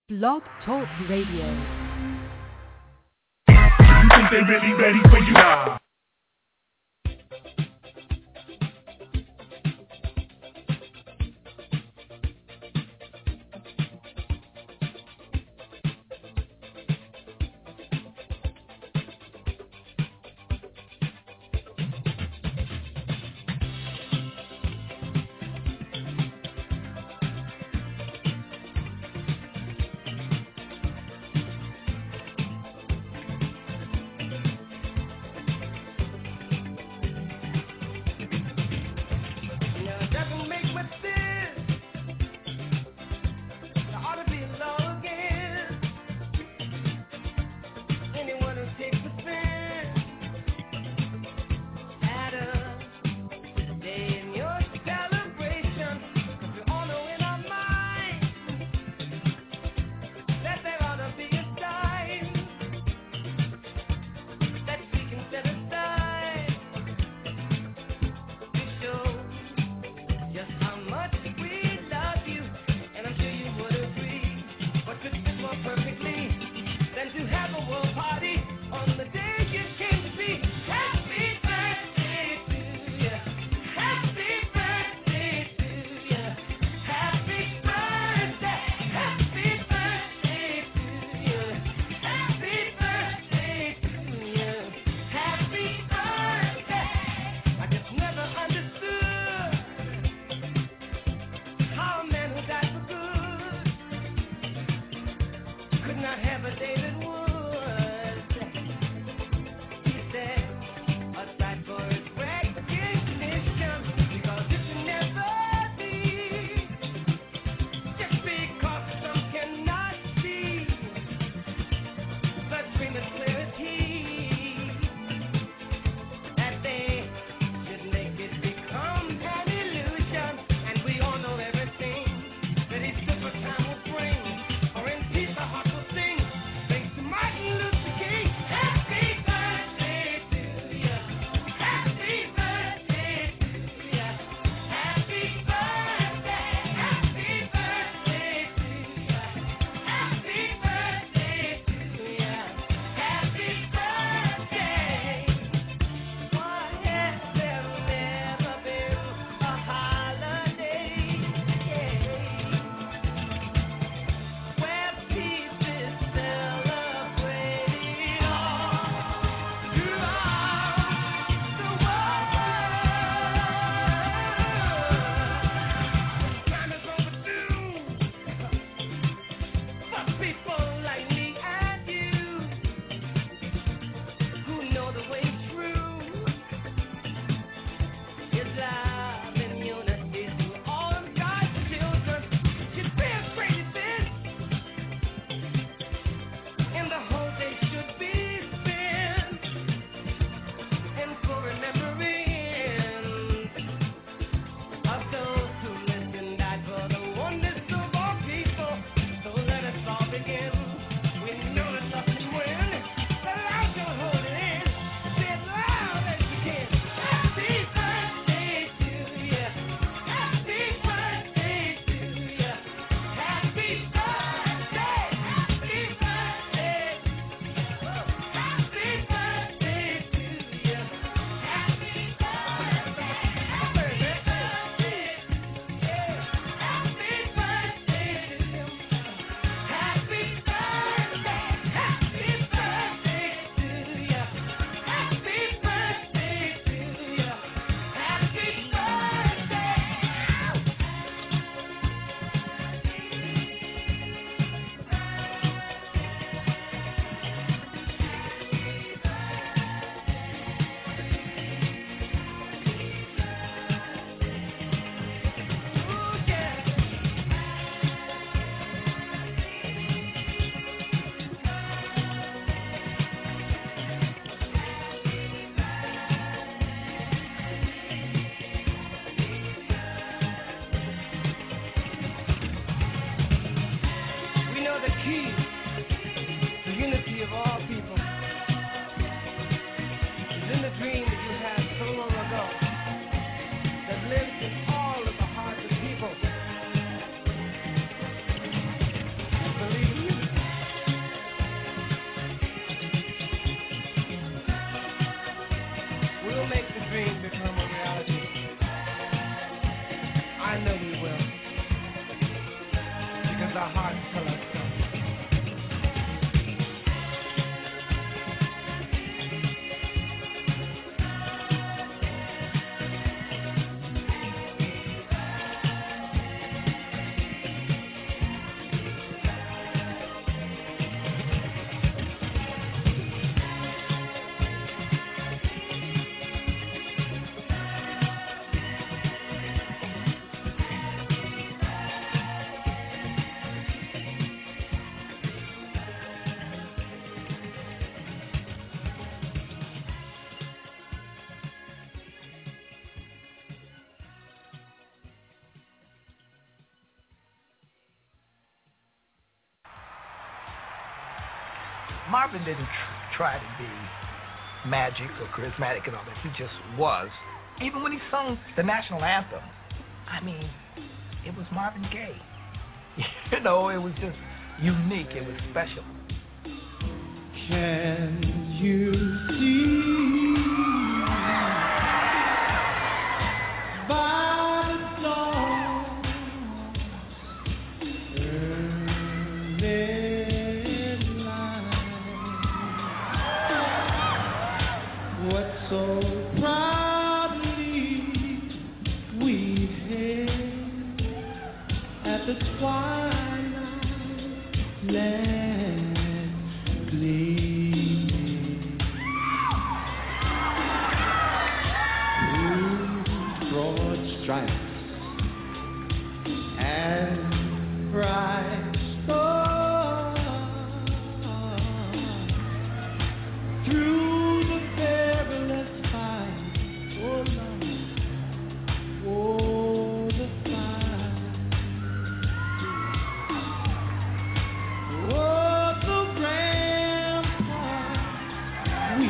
Blog Talk Radio. You think they really ready for you? Nah. Believe Marvin didn't try to be magic or charismatic and all that. He just was. Even when he sung the national anthem, I mean, it was Marvin Gaye. You know, it was just unique. It was special. Can you see by the dawn's early light what so proudly we hailed at the twilight land gleaming through broad stripes and bright stars, through the perilous fight, oh Lord, oh the fight, oh the rampart we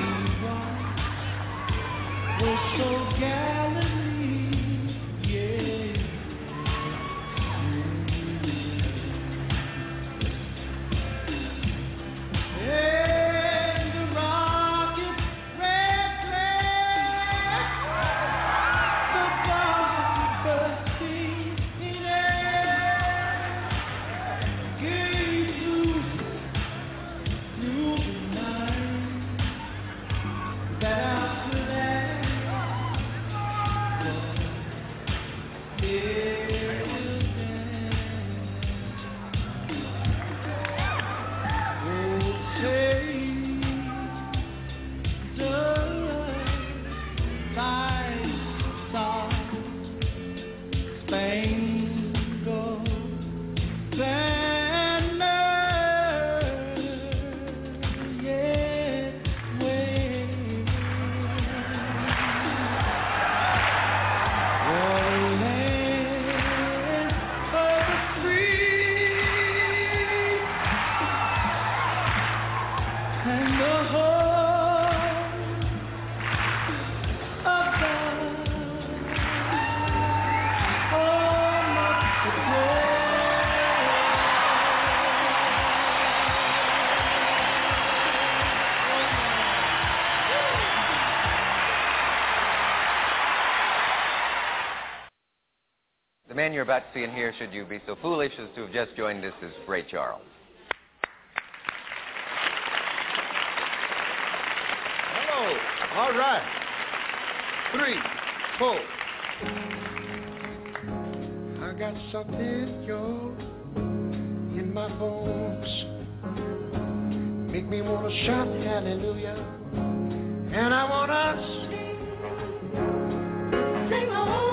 watched was so gallantly, yeah. And the rocket red flag, the bomb bursting in air, gave loose through the night. That after that was The man you're about to see and hear, should you be so foolish as to have just joined us, is Ray Charles. Hello. All right. 3, 4. I got something, y'all, in my bones. Make me want to shout hallelujah. And I want to sing on.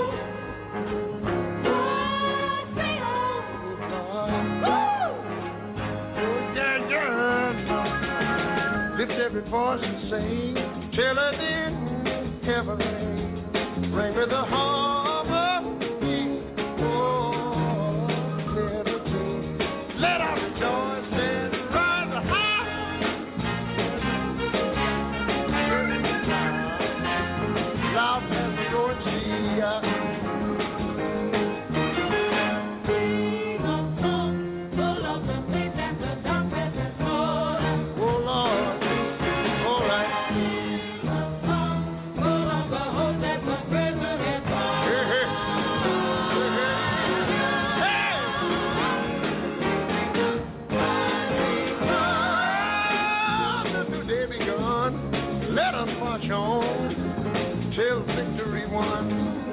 Lift every voice and sing till it in heaven ring with the harmony. Oh, liberty. Let us rejoice and rise high. Loud as we go and see. Till victory won.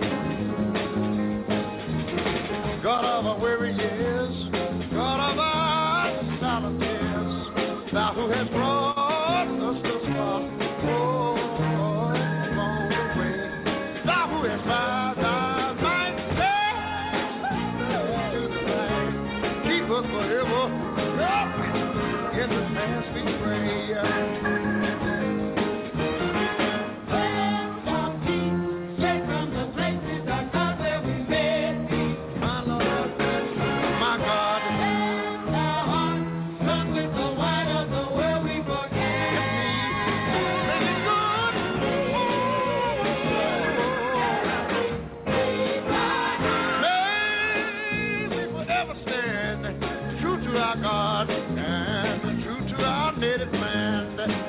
God of our weary years, God of our silent tears, thou who hast brought us thus far, oh, along the way, thou who hast bowed thy might to the light, keep us forever in the past we pray. With the white of the world we brought God and true to our native land.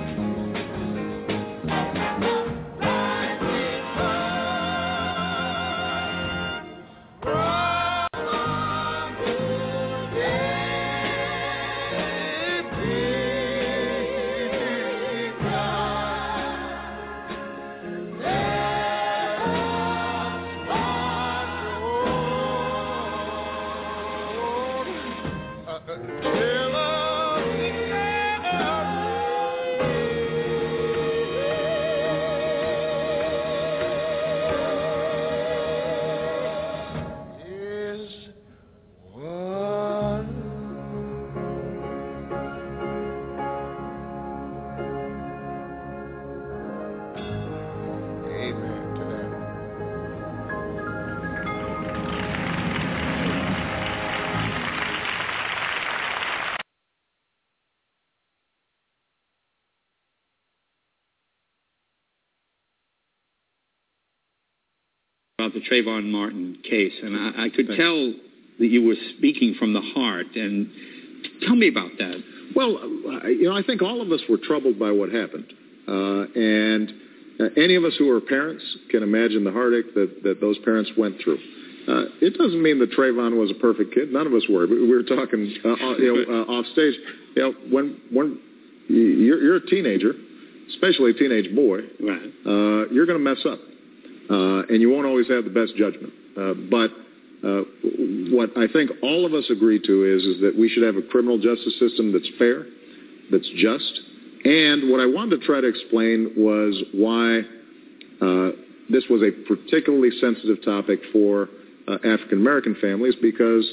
About the Trayvon Martin case, and I could tell that you were speaking from the heart. And tell me about that. Well, I think all of us were troubled by what happened, and any of us who are parents can imagine the heartache that those parents went through. It doesn't mean that Trayvon was a perfect kid. None of us were. We were talking, off stage. When you're a teenager, especially a teenage boy, right, you're going to mess up. And you won't always have the best judgment. But what I think all of us agree to is that we should have a criminal justice system that's fair, that's just. And what I wanted to try to explain was why this was a particularly sensitive topic for African-American families, because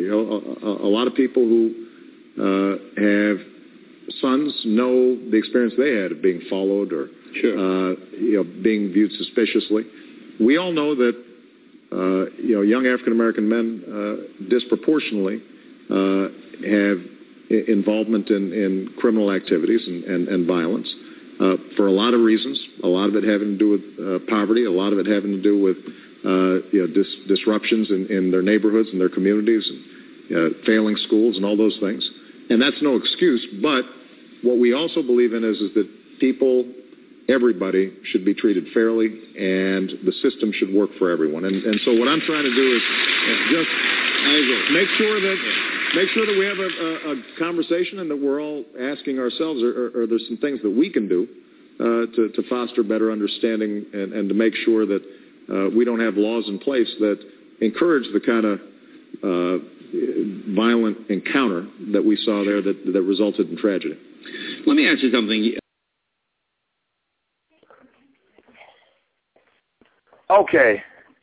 a lot of people who have sons know the experience they had of being followed or being viewed suspiciously. We all know that young African-American men disproportionately have involvement in criminal activities and violence for a lot of reasons. A lot of it having to do with poverty. A lot of it having to do with disruptions in their neighborhoods and their communities, and failing schools and all those things. And that's no excuse. But what we also believe in is that everybody should be treated fairly, and the system should work for everyone. And so what I'm trying to do is just make sure that we have a conversation, and that we're all asking ourselves, are there some things that we can do to foster better understanding and to make sure that we don't have laws in place that encourage the kind of violent encounter that we saw there that resulted in tragedy. Let me ask you something. Okay.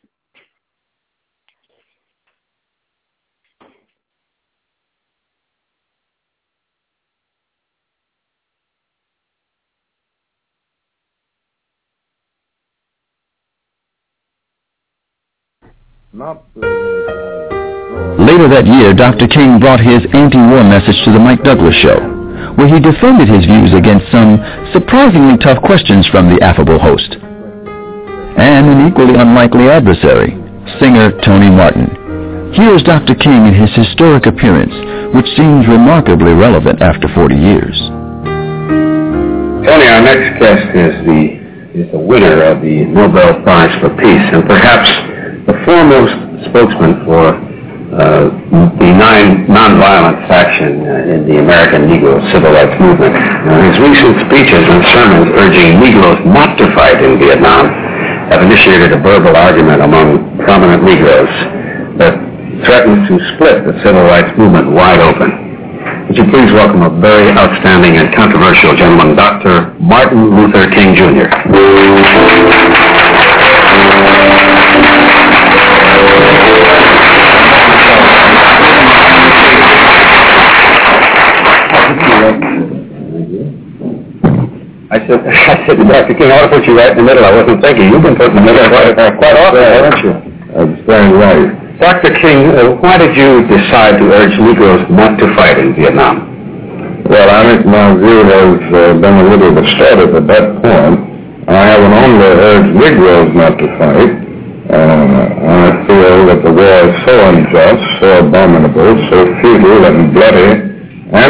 Later that year, Dr. King brought his anti-war message to the Mike Douglas Show, where he defended his views against some surprisingly tough questions from the affable host. And an equally unlikely adversary, singer Tony Martin. Here's Dr. King in his historic appearance, which seems remarkably relevant after 40 years. Tony, our next guest is the winner of the Nobel Prize for Peace, and perhaps the foremost spokesman for the nonviolent faction in the American Negro Civil Rights Movement. His recent speeches and sermons urging Negroes not to fight in Vietnam have initiated a verbal argument among prominent Negroes that threatens to split the civil rights movement wide open. Would you please welcome a very outstanding and controversial gentleman, Dr. Martin Luther King, Jr. I said, Dr. King, I want to put you right in the middle. I wasn't thinking. You've been put in the middle quite often, haven't you? That's very right. Dr. King, why did you decide to urge Negroes not to fight in Vietnam? Well, I think my view has been a little distorted at that point. I haven't only urged Negroes not to fight. I feel that the war is so unjust, so abominable, so futile and bloody, and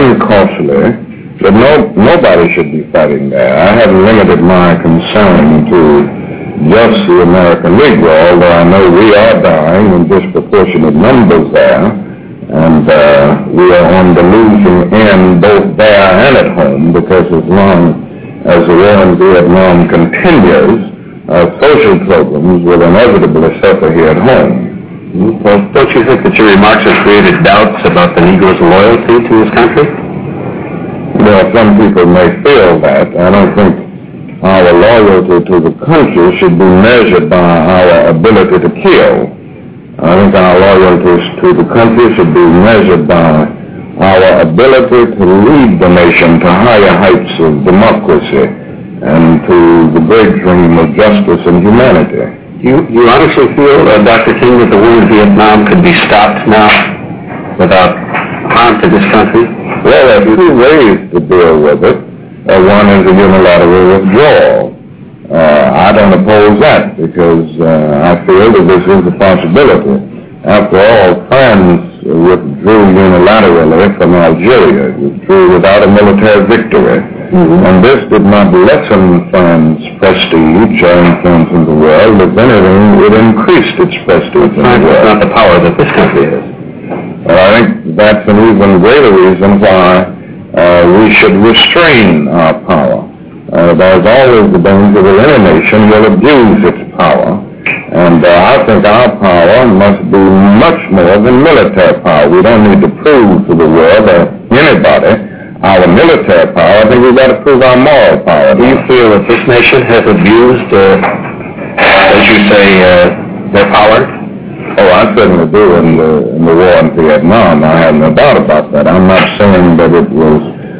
falsely that nobody should be fighting there. I have limited my concern to just the American Negro, although I know we are dying in disproportionate numbers there, and we are on the losing end both there and at home, because as long as the war in Vietnam continues, social programs will inevitably suffer here at home. Well, don't you think that your remarks have created doubts about the Negro's loyalty to his country? Well, some people may feel that. I don't think our loyalty to the country should be measured by our ability to kill. I think our loyalty to the country should be measured by our ability to lead the nation to higher heights of democracy and to the great dream of justice and humanity. You honestly feel, Dr. King, that the war in Vietnam could be stopped now without harm to this country? Well, there are two ways to deal with it. One is a unilateral withdrawal. I don't oppose that because I feel that this is a possibility. After all, France withdrew unilaterally from Algeria, withdrew without a military victory. And this did not lessen France's prestige or influence in the world. If anything, it increased its prestige in the world. France is not the power that this country is. Well, I think that's an even greater reason why we should restrain our power. There's always the danger that any nation will abuse its power. And I think our power must be much more than military power. We don't need to prove to the world or anybody our military power. I think we've got to prove our moral power. Do you feel that this nation has abused, as you say, their power? Oh, I certainly do in the war in Vietnam. I have no doubt about that. I'm not saying that it was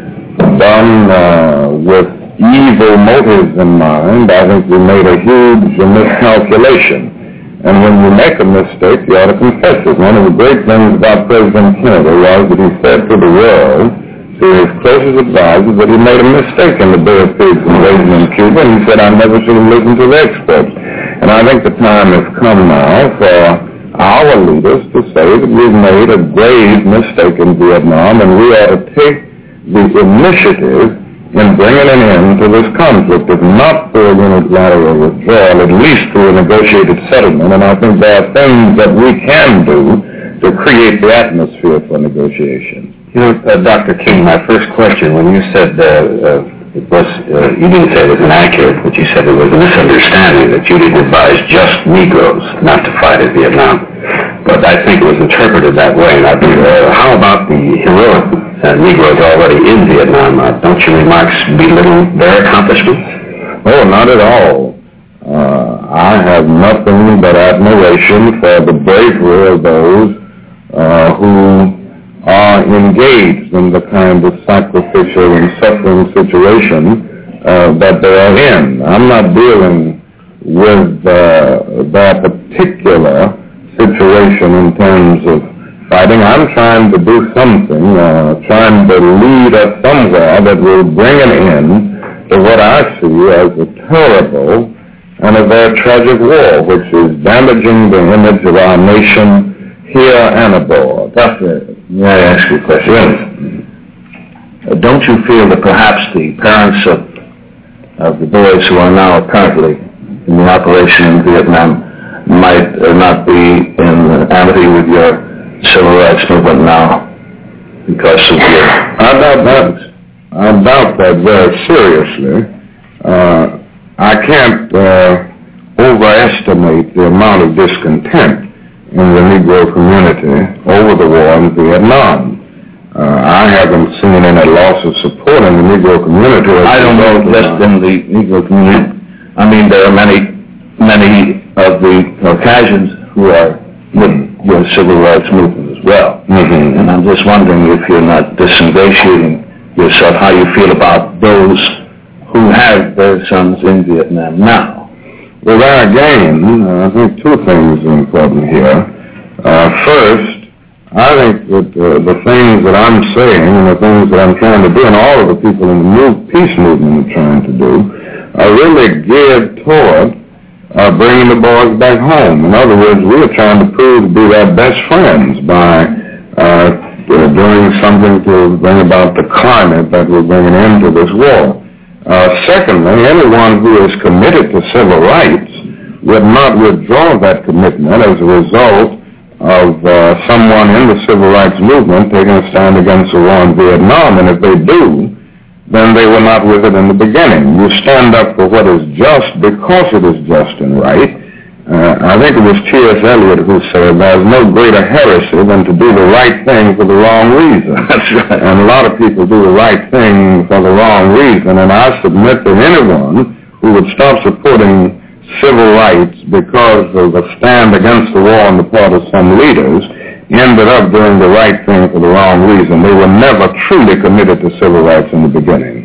done with evil motives in mind. I think we made a huge miscalculation. And when you make a mistake, you ought to confess it. One of the great things about President Kennedy was that he said to the world, to his closest advisors, that he made a mistake in the Bay of Pigs and raising in Cuba, and he said, I never should have listened to the experts. And I think the time has come now for our leaders to say that we've made a grave mistake in Vietnam, and we ought to take the initiative in bringing an end to this conflict, if not through a unilateral withdrawal, at least through a negotiated settlement. And I think there are things that we can do to create the atmosphere for negotiation. You know, Dr. King, my first question, when you said it was, you didn't say it was inaccurate, but you said it was a misunderstanding that you didn't advise just Negroes not to fight in Vietnam. But I think it was interpreted that way. And how about the heroic Negroes already in Vietnam? Don't your remarks belittle their accomplishments? Oh, not at all. I have nothing but admiration for the bravery of those who are engaged in the kind of sacrificial and suffering situation that they are in. I'm not dealing with that particular situation in terms of fighting. I'm trying to do something, trying to lead us somewhere that will bring an end to what I see as a terrible and a very tragic war, which is damaging the image of our nation here and abroad. Doctor, may I ask you a question? Yes. Don't you feel that perhaps the parents of the boys who are now currently in the operation in Vietnam might not be in amity with your civil rights movement now because of your... I doubt that very seriously. I can't overestimate the amount of discontent in the Negro community over the war in Vietnam. I haven't seen any loss of support in the Negro community. I don't know just in the Negro community. I mean, there are many of the Caucasians who are with your civil rights movement as well. Mm-hmm. And I'm just wondering if you're not disingratiating yourself, how you feel about those who have their sons in Vietnam now. Well, there again, I think two things are important here. First, I think that the things that I'm saying and the things that I'm trying to do, and all of the people in the peace movement are trying to do, are really geared toward bringing the boys back home. In other words, we are trying to prove to be their best friends by doing something to bring about the climate that will bring an end to this war. Secondly, anyone who is committed to civil rights would not withdraw that commitment as a result of someone in the civil rights movement taking a stand against the war in Vietnam. And if they do, then they were not with it in the beginning. You stand up for what is just because it is just and right. I think it was T.S. Eliot who said, there's no greater heresy than to do the right thing for the wrong reason. That's right. And a lot of people do the right thing for the wrong reason. And I submit that anyone who would stop supporting civil rights because of a stand against the war on the part of some leaders ended up doing the right thing for the wrong reason. They were never truly committed to civil rights in the beginning.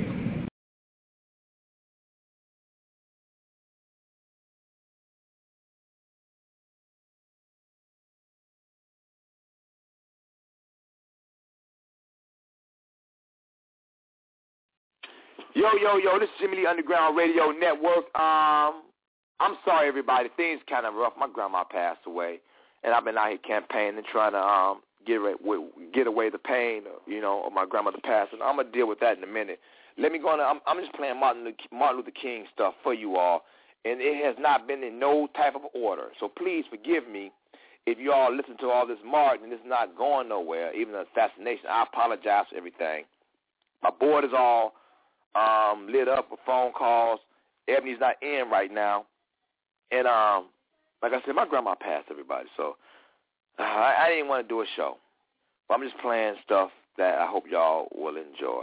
Yo, this is Jimmy Lee Underground Radio Network. I'm sorry, everybody. Things kind of rough. My grandma passed away, and I've been out here campaigning, trying to get away the pain, of my grandmother passing. I'm going to deal with that in a minute. Let me go on. I'm just playing Martin Luther King stuff for you all, and it has not been in no type of order. So please forgive me if you all listen to all this Martin and it's not going nowhere, even the assassination. I apologize for everything. My board is all lit up with phone calls. Ebony's not in right now. And like I said, my grandma passed, everybody. So I didn't want to do a show. But I'm just playing stuff that I hope y'all will enjoy.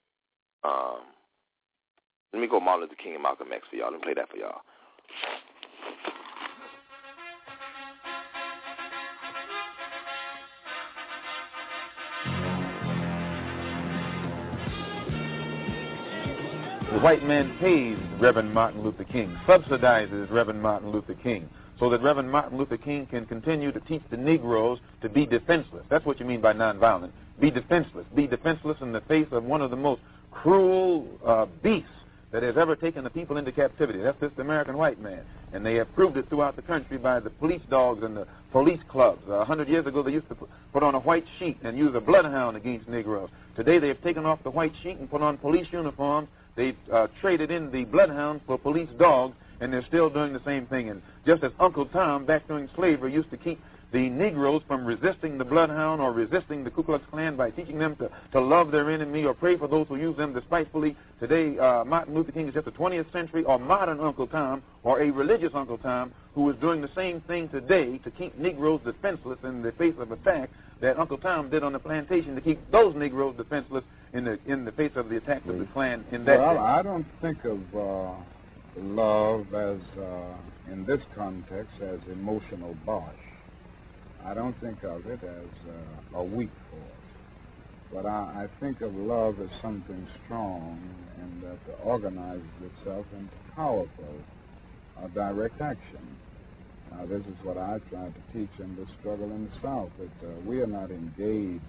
Let me go Martin Luther King and Malcolm X for y'all. Let me play that for y'all. The white man pays Reverend Martin Luther King, subsidizes Reverend Martin Luther King, so that Reverend Martin Luther King can continue to teach the Negroes to be defenseless. That's what you mean by nonviolent. Be defenseless. Be defenseless in the face of one of the most cruel beasts that has ever taken the people into captivity. That's this American white man. And they have proved it throughout the country by the police dogs and the police clubs. 100 years ago, they used to put on a white sheet and use a bloodhound against Negroes. Today, they have taken off the white sheet and put on police uniforms. They've traded in the bloodhounds for police dogs, and they're still doing the same thing. And just as Uncle Tom, back during slavery, used to keep the Negroes from resisting the bloodhound or resisting the Ku Klux Klan by teaching them to love their enemy or pray for those who use them despitefully, today Martin Luther King is just a 20th century or modern Uncle Tom or a religious Uncle Tom who is doing the same thing today to keep Negroes defenseless in the face of attack that Uncle Tom did on the plantation to keep those Negroes defenseless in the face of the attacks of the Klan in that Well, day. I don't think of love as, in this context, as emotional bosh. I don't think of it as a weak force. But I think of love as something strong and that organizes itself into powerful direct action. Now, this is what I tried to teach in the struggle in the South, that we are not engaged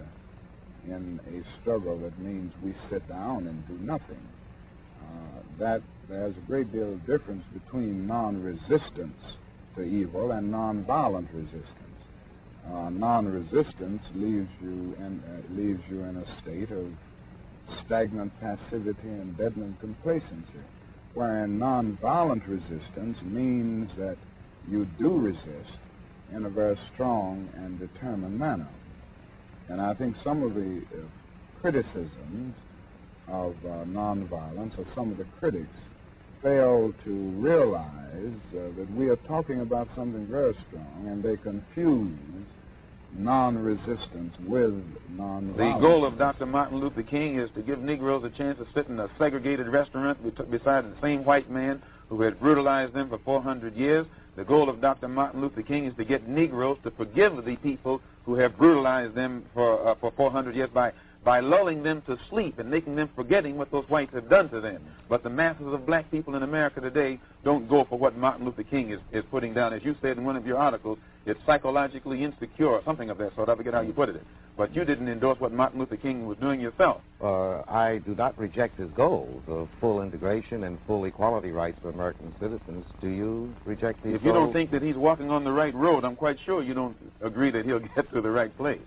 in a struggle that means we sit down and do nothing. That there's a great deal of difference between non-resistance to evil and non-violent resistance. Non-resistance leaves you in a state of stagnant passivity and deadened complacency, wherein non-violent resistance means that you do resist in a very strong and determined manner. And I think some of the criticisms of nonviolence, or some of the critics, fail to realize that we are talking about something very strong, and they confuse non-resistance with nonviolence. The goal of Dr. Martin Luther King is to give Negroes a chance to sit in a segregated restaurant beside the same white man who had brutalized them for 400 years. The goal of Dr. Martin Luther King is to get Negroes to forgive the people who have brutalized them for 400 years by lulling them to sleep and making them forgetting what those whites have done to them. But the masses of black people in America today don't go for what Martin Luther King is putting down. As you said in one of your articles, it's psychologically insecure, or something of that sort. I forget how you put it. But you didn't endorse what Martin Luther King was doing yourself. I do not reject his goals of full integration and full equality rights for American citizens. Do you reject these goals? If you don't think that he's walking on the right road, I'm quite sure you don't agree that he'll get to the right place.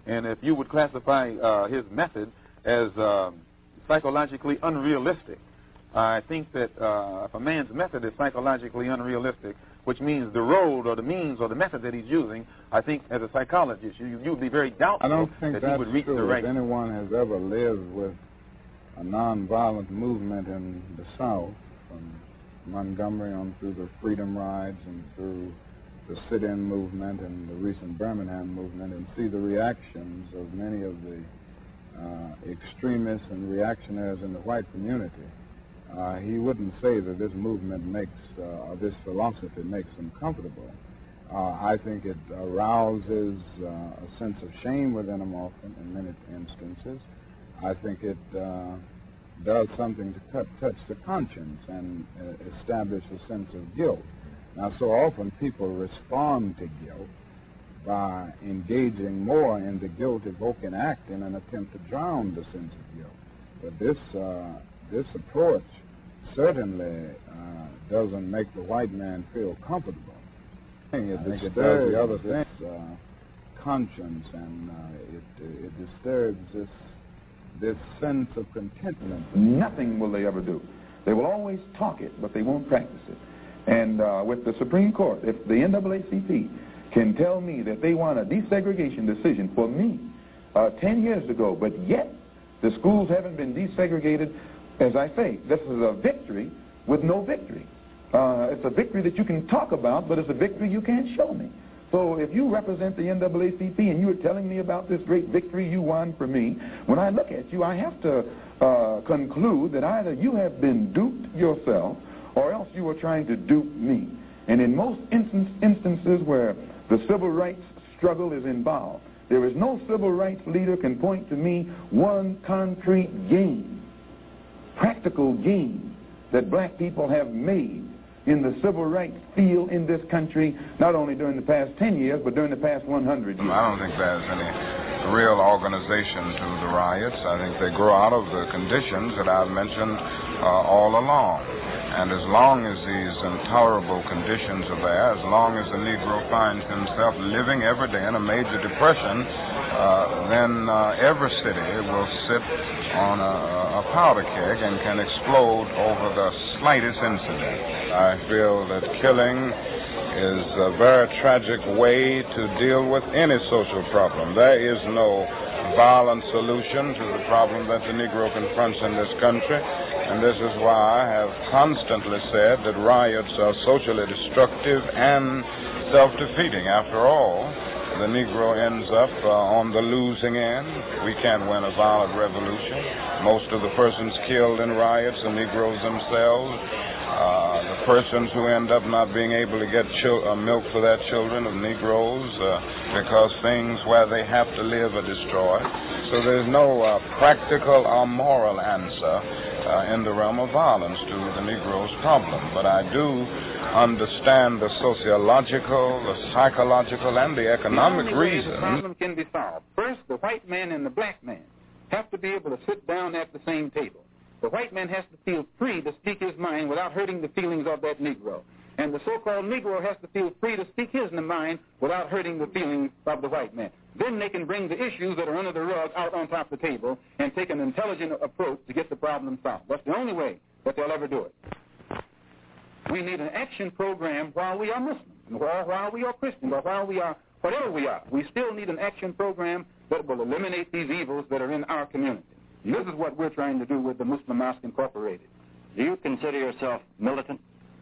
And if you would classify his method as psychologically unrealistic, I think that if a man's method is psychologically unrealistic, which means the road or the means or the method that he's using, I think as a psychologist, you'd be very doubtful I don't think that he would reach true. the right. If anyone has ever lived with a nonviolent movement in the South, from Montgomery on through the Freedom Rides and through the sit-in movement and the recent Birmingham movement, and see the reactions of many of the extremists and reactionaries in the white community, he wouldn't say that this movement makes, or this philosophy makes him comfortable. I think it arouses a sense of shame within him often, in many instances. I think it does something to touch the conscience and establish a sense of guilt. Now, so often people respond to guilt by engaging more in the guilt-evoking act in an attempt to drown the sense of guilt. But this approach certainly doesn't make the white man feel comfortable. It disturbs the other things, conscience, and it disturbs this sense of contentment. Nothing will they ever do. They will always talk it, but they won't practice it. And with the Supreme Court, if the NAACP can tell me that they want a desegregation decision for me 10 years ago, but yet the schools haven't been desegregated, as I say, this is a victory with no victory. It's a victory that you can talk about, but it's a victory you can't show me. So if you represent the NAACP and you are telling me about this great victory you won for me, when I look at you, I have to conclude that either you have been duped yourself or else you are trying to dupe me. And in most instances where the civil rights struggle is involved, there is no civil rights leader can point to me one concrete gain, practical gain, that black people have made in the civil rights field in this country, not only during the past 10 years, but during the past 100 years. I don't think there's any real organization to the riots. I think they grow out of the conditions that I've mentioned all along. And as long as these intolerable conditions are there, as long as the Negro finds himself living every day in a major depression, then every city will sit on a powder keg and can explode over the slightest incident. I feel that killing is a very tragic way to deal with any social problem. There is no violent solution to the problem that the Negro confronts in this country. And this is why I have constantly said that riots are socially destructive and self-defeating. After all, the Negro ends up on the losing end. We can't win a violent revolution. Most of the persons killed in riots are Negroes themselves. The persons who end up not being able to get milk for their children of Negroes because things where they have to live are destroyed. So there's no practical or moral answer in the realm of violence to the Negro's problem. But I do understand the sociological, the psychological, and the economic reasons. The problem can be solved. First, the white man and the black man have to be able to sit down at the same table. The white man has to feel free to speak his mind without hurting the feelings of that Negro. And the so-called Negro has to feel free to speak his mind without hurting the feelings of the white man. Then they can bring the issues that are under the rug out on top of the table and take an intelligent approach to get the problem solved. That's the only way that they'll ever do it. We need an action program while we are Muslims, or while we are Christians, or while we are whatever we are. We still need an action program that will eliminate these evils that are in our community. This is what we're trying to do with the Muslim Mosque Incorporated. Do you consider yourself militant?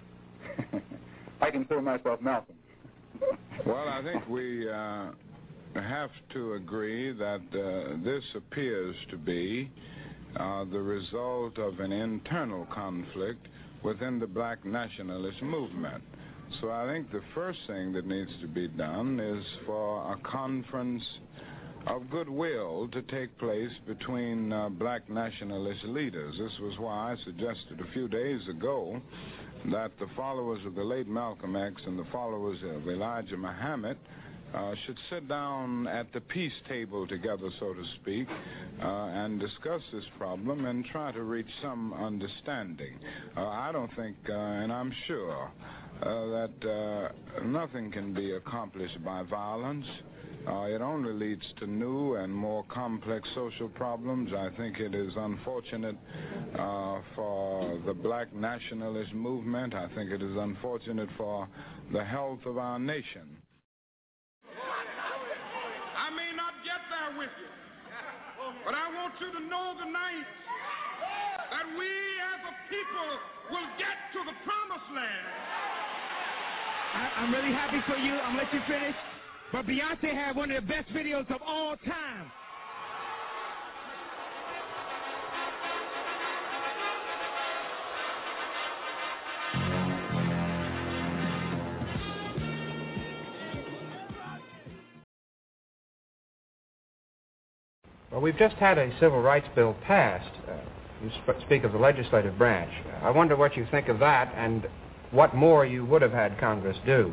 I consider myself Malcolm. Well, I think we have to agree that this appears to be the result of an internal conflict within the black nationalist movement. So I think the first thing that needs to be done is for a conference of goodwill to take place between black nationalist leaders. This was why I suggested a few days ago that the followers of the late Malcolm X and the followers of Elijah Muhammad should sit down at the peace table together, so to speak, and discuss this problem and try to reach some understanding. I don't think, and I'm sure, that nothing can be accomplished by violence. It only leads to new and more complex social problems. I think it is unfortunate for the black nationalist movement. I think it is unfortunate for the health of our nation. I may not get there with you, but I want you to know tonight that we as a people will get to the promised land. I'm really happy for you. I'm going to let you finish. But Beyonce had one of the best videos of all time. Well, we've just had a civil rights bill passed. You speak of the legislative branch. I wonder what you think of that and what more you would have had Congress do.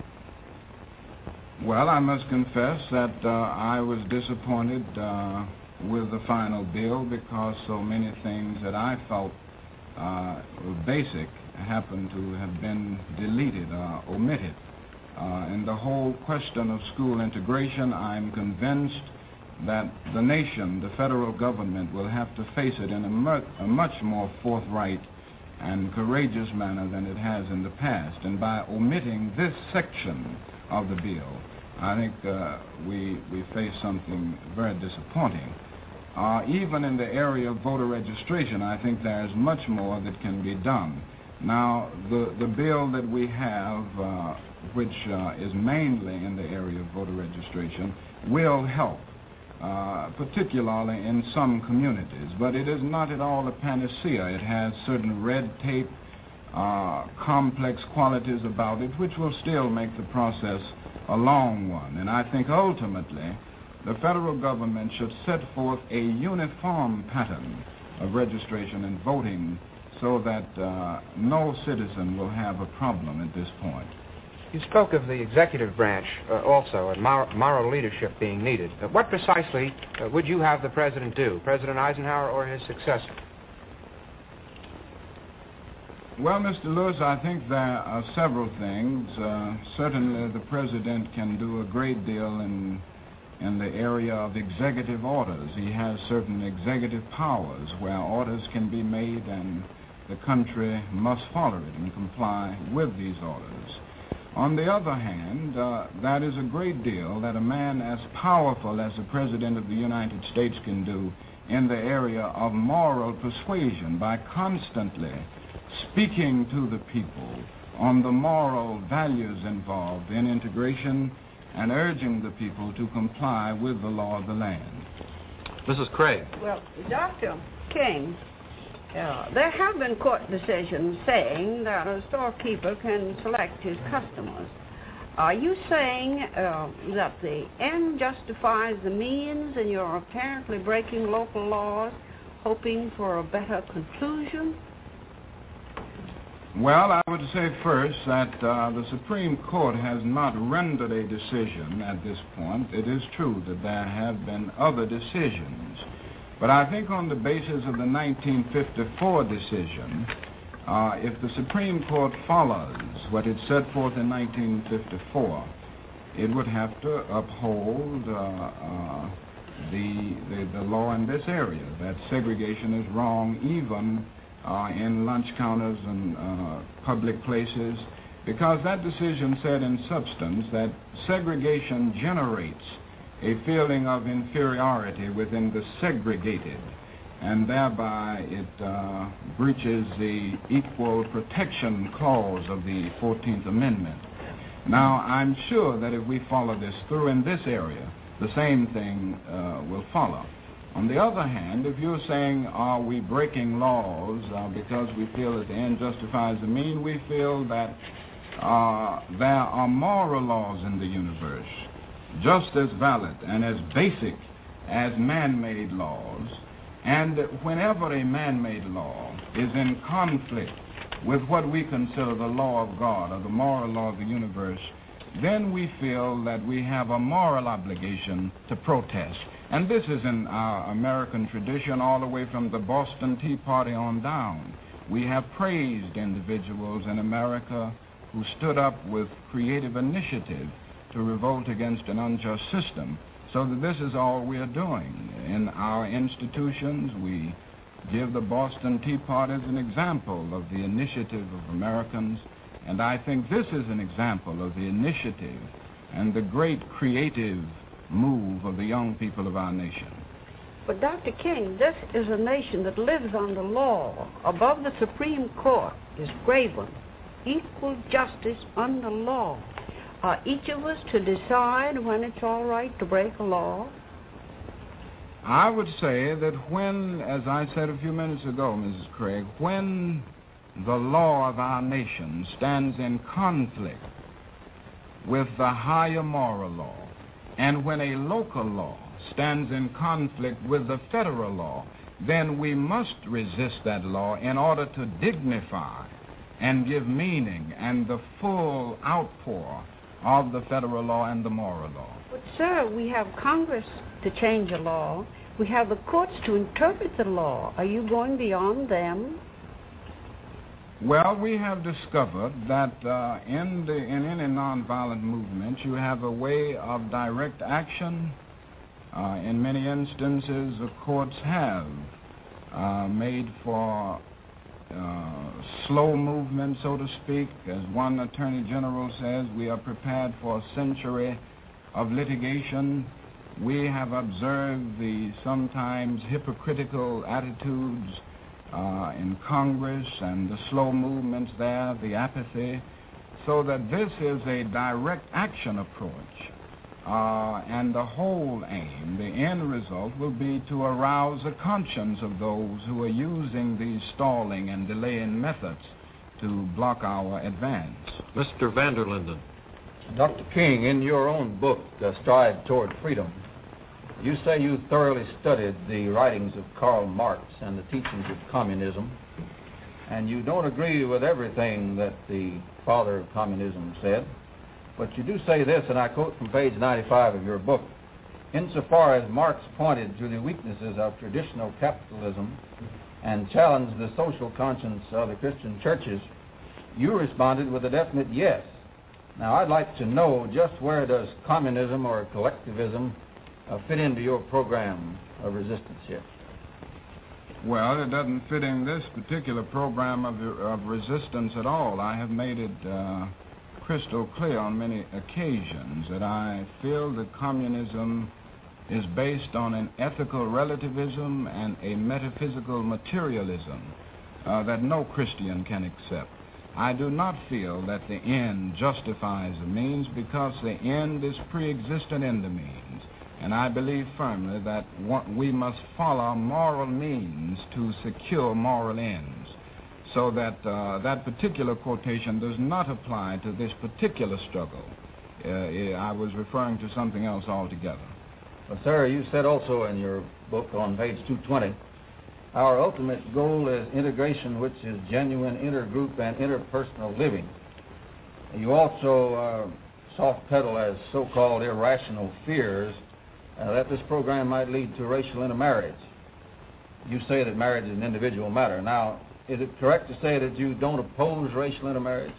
Well, I must confess that I was disappointed with the final bill because so many things that I felt were basic happened to have been deleted or omitted. In the whole question of school integration, I'm convinced that the nation, the federal government, will have to face it in a much more forthright and courageous manner than it has in the past. And by omitting this section of the bill, I think we face something very disappointing. Even in the area of voter registration, I think there's much more that can be done. Now, the bill that we have, which is mainly in the area of voter registration, will help, particularly in some communities. But it is not at all a panacea. It has certain red tape, complex qualities about it, which will still make the process a long one. And I think ultimately the federal government should set forth a uniform pattern of registration and voting so that no citizen will have a problem at this point. You spoke of the executive branch also and moral leadership being needed. What precisely would you have the president do, President Eisenhower or his successor? Well, Mr. Lewis, I think there are several things. Certainly the president can do a great deal in the area of executive orders. He has certain executive powers where orders can be made and the country must follow it and comply with these orders. On the other hand, that is a great deal that a man as powerful as the President of the United States can do in the area of moral persuasion by constantly speaking to the people on the moral values involved in integration and urging the people to comply with the law of the land. Mrs. Craig. Well, Dr. King, there have been court decisions saying that a storekeeper can select his customers. Are you saying that the end justifies the means and you're apparently breaking local laws, hoping for a better conclusion? Well, I would say first that the Supreme Court has not rendered a decision at this point. It is true that there have been other decisions. But I think on the basis of the 1954 decision, if the Supreme Court follows what it set forth in 1954, it would have to uphold the law in this area, that segregation is wrong even in lunch counters and public places, because that decision said in substance that segregation generates a feeling of inferiority within the segregated, and thereby it breaches the equal protection clause of the 14th Amendment. Now, I'm sure that if we follow this through in this area, the same thing will follow. On the other hand, if you're saying, are we breaking laws because we feel that the end justifies the mean, we feel that there are moral laws in the universe, just as valid and as basic as man-made laws. And whenever a man-made law is in conflict with what we consider the law of God or the moral law of the universe, then we feel that we have a moral obligation to protest. And this is in our American tradition all the way from the Boston Tea Party on down. We have praised individuals in America who stood up with creative initiative to revolt against an unjust system. So that this is all we are doing. In our institutions, we give the Boston Tea Party as an example of the initiative of Americans, and I think this is an example of the initiative and the great creative move of the young people of our nation. But Dr. King, this is a nation that lives under law. Above the Supreme Court is graven, equal justice under law. Are each of us to decide when it's all right to break a law? I would say that when, as I said a few minutes ago, Mrs. Craig, when the law of our nation stands in conflict with the higher moral law, and when a local law stands in conflict with the federal law, then we must resist that law in order to dignify and give meaning and the full outpour of the federal law and the moral law. But, sir, we have Congress to change a law. We have the courts to interpret the law. Are you going beyond them? Well, we have discovered that in any nonviolent movement, you have a way of direct action. In many instances, the courts have made for slow movement, so to speak. As one attorney general says, we are prepared for a century of litigation. We have observed the sometimes hypocritical attitudes in Congress and the slow movements there, the apathy, so that this is a direct action approach. And the whole aim, the end result, will be to arouse the conscience of those who are using these stalling and delaying methods to block our advance. Mr. Vanderlinden. Dr. King, in your own book, Stride Toward Freedom, you say you thoroughly studied the writings of Karl Marx and the teachings of communism, and you don't agree with everything that the father of communism said. But you do say this, and I quote from page 95 of your book, insofar as Marx pointed to the weaknesses of traditional capitalism and challenged the social conscience of the Christian churches, you responded with a definite yes. Now, I'd like to know just where does communism or collectivism fit into your program of resistance here? Well, it doesn't fit in this particular program of resistance at all. I have made it crystal clear on many occasions that I feel that communism is based on an ethical relativism and a metaphysical materialism that no Christian can accept. I do not feel that the end justifies the means because the end is pre-existent in the means. And I believe firmly that we must follow moral means to secure moral ends. So that that particular quotation does not apply to this particular struggle. I was referring to something else altogether. Well, sir, you said also in your book on page 220, our ultimate goal is integration, which is genuine intergroup and interpersonal living. You also soft pedal as so-called irrational fears that this program might lead to racial intermarriage. You say that marriage is an individual matter. Now, is it correct to say that you don't oppose racial intermarriage?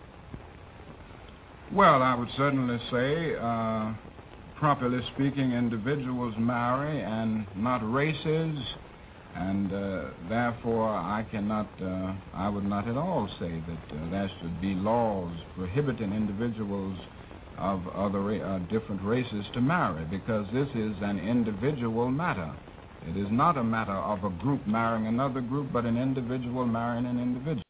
Well, I would certainly say, properly speaking, individuals marry and not races, and therefore I would not at all say that there should be laws prohibiting individuals of other different races to marry, because this is an individual matter. It is not a matter of a group marrying another group, but an individual marrying an individual.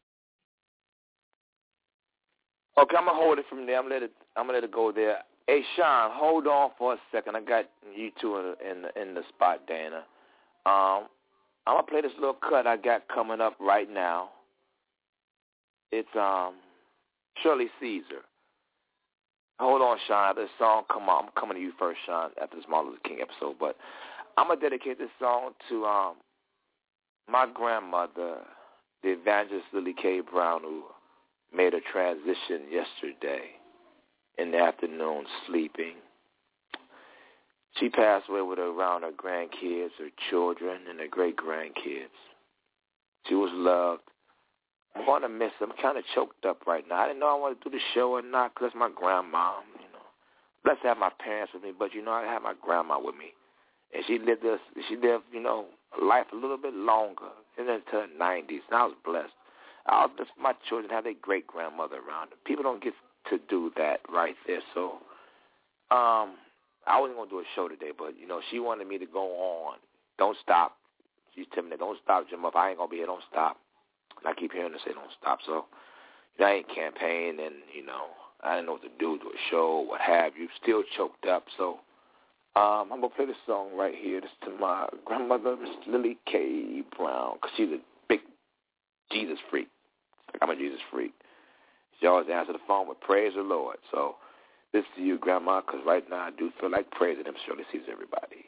Okay, I'm gonna hold it from there. I'm gonna let it go there. Hey, Sean, hold on for a second. I got you two in the spot, Dana. I'm gonna play this little cut I got coming up right now. It's Shirley Caesar. Hold on, Sean. After the song come on, I'm coming to you first, Sean, after this Martin Luther King episode. But I'm going to dedicate this song to my grandmother, the evangelist Lily K. Brown, who made a transition yesterday in the afternoon sleeping. She passed away with around her grandkids, her children, and her great-grandkids. She was loved. I'm going to miss her. I'm kind of choked up right now. I didn't know I wanted to do the show or not because that's my grandma, blessed to have my parents with me, but, you know, I had my grandma with me. And she lived, you know, life a little bit longer, and into her 90s, and I was blessed. I was just, my children have their great-grandmother around them. People don't get to do that right there. So I wasn't going to do a show today, but, you know, she wanted me to go on. Don't stop. She's telling me, don't stop, Jim. If I ain't going to be here, don't stop. And I keep hearing her say, don't stop. So, you know, I ain't campaigning, and, you know, I didn't know what to do a show, what have you. Still choked up. So I'm going to play this song right here. This is to my grandmother, Miss Lily K. Brown, because she's a big Jesus freak. I'm a Jesus freak. She always answers the phone with praise the Lord. So this is to you, Grandma, because right now I do feel like praising him. Surely sees everybody.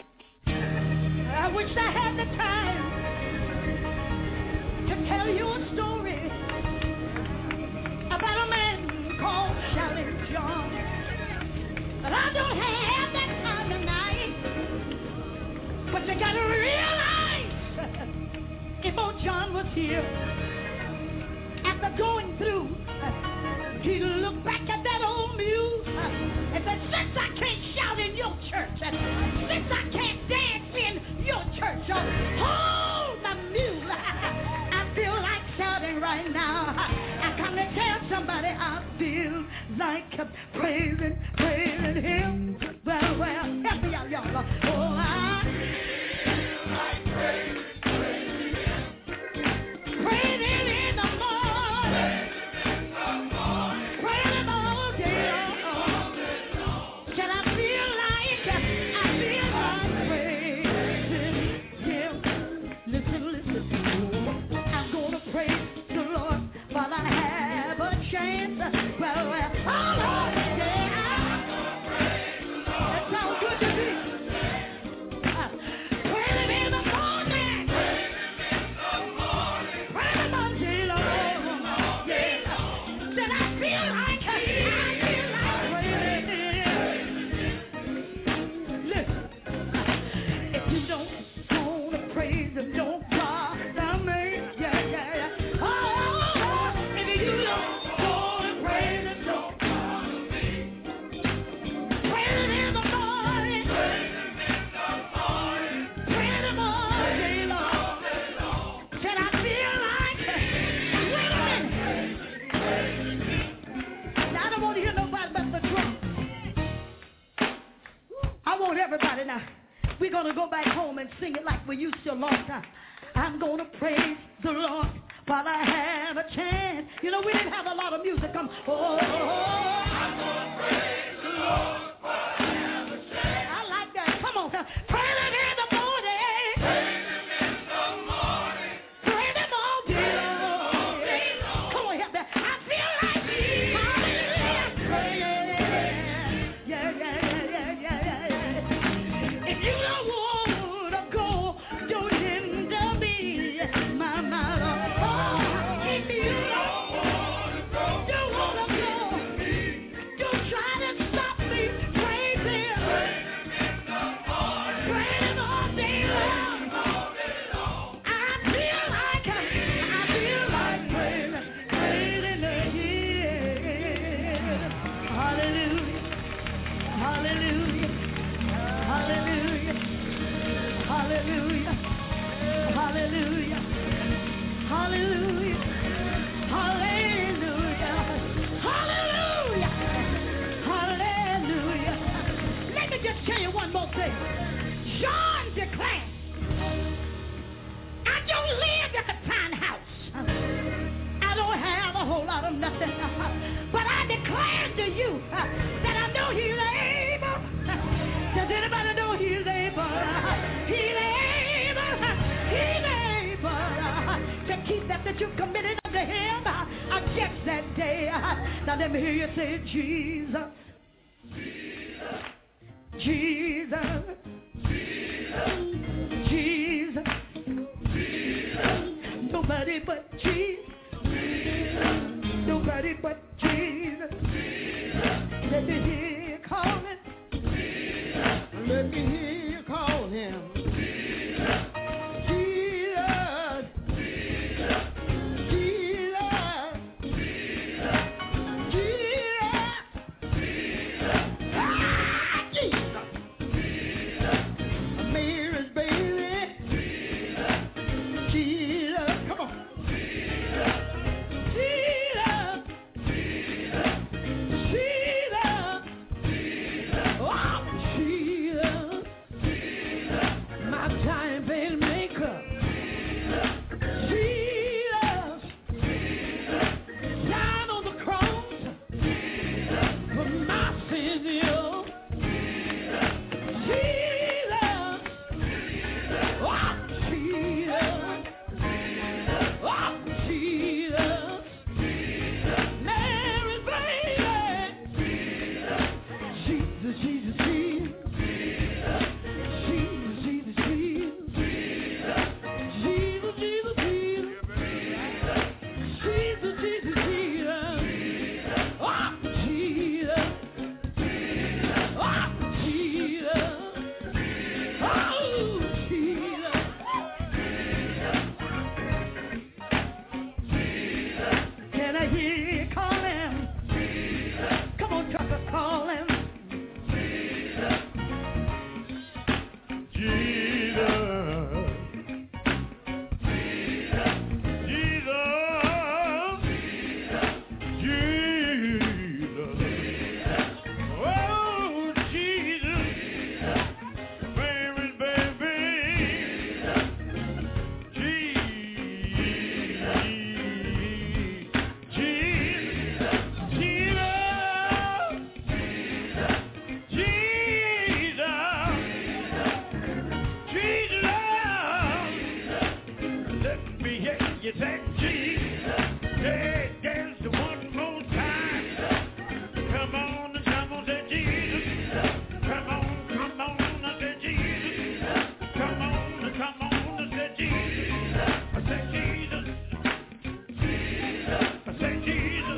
I wish I had the time to tell you a story about a man called Shouting John. But I don't have that time tonight. But you got to realize if old John was here, after going through, he'd look back at that old mule and said, since I can't shout in your church, since I can't dance in your church, hold my mule. I feel like shouting right now. I come to tell somebody I feel like praising him. Well, help me out, y'all. Oh, I feel like praising him. Praising in the morning. Praising him all day long. Can I feel like praising him? Listen. I'm gonna praise the Lord while I have a chance. Well, oh Lord, yeah. That sounds good to me. Praising in the morning. Praising all day long. Yeah. Then I feel like praising. Listen, if you don't wanna praise him, don't bother me. Yeah. Oh, if you don't wanna praise him, don't bother me. Praising in the morning. Praising him all day long. Can I feel like, wait a minute. Now, I don't want to hear nobody but the drum. I want everybody now. We're going to go back home and sing it like we used to a long time. I'm going to praise the Lord while I have a chance. You know, we didn't have a lot of music. I'm going to praise the Lord while I have a chance. I like that. Come on. Praise him in the morning. Praise him in the morning. Praise him all day long. Come on, help that. I feel like yeah. If you don't want to go, don't hinder me, my Lord. If you don't want to go, don't try to stop me. Praise him. Praise him all day long. I feel like praising again. Hallelujah. Hallelujah. Hallelujah. Hallelujah. Hallelujah. Hallelujah. Hallelujah. Hallelujah. Hallelujah. Let me just tell you one more thing. John declared, I don't live at the townhouse. I don't have a whole lot of nothing. But I declare to you that I know he's able. Does anybody know he's able? He's able to keep that you've committed unto him against that day. Now let me hear you say, Jesus. Jesus. Jesus. Nobody but Jesus. Nobody but Jesus. Let me hear you calling. Let me hear you call him. Jesus. Jesus. Jesus. Jesus. yeah, you say Jesus. Hey, dance the one more time. Come on, say Jesus. Come on, say Jesus. Come on, say Jesus. I say Jesus. I say Jesus.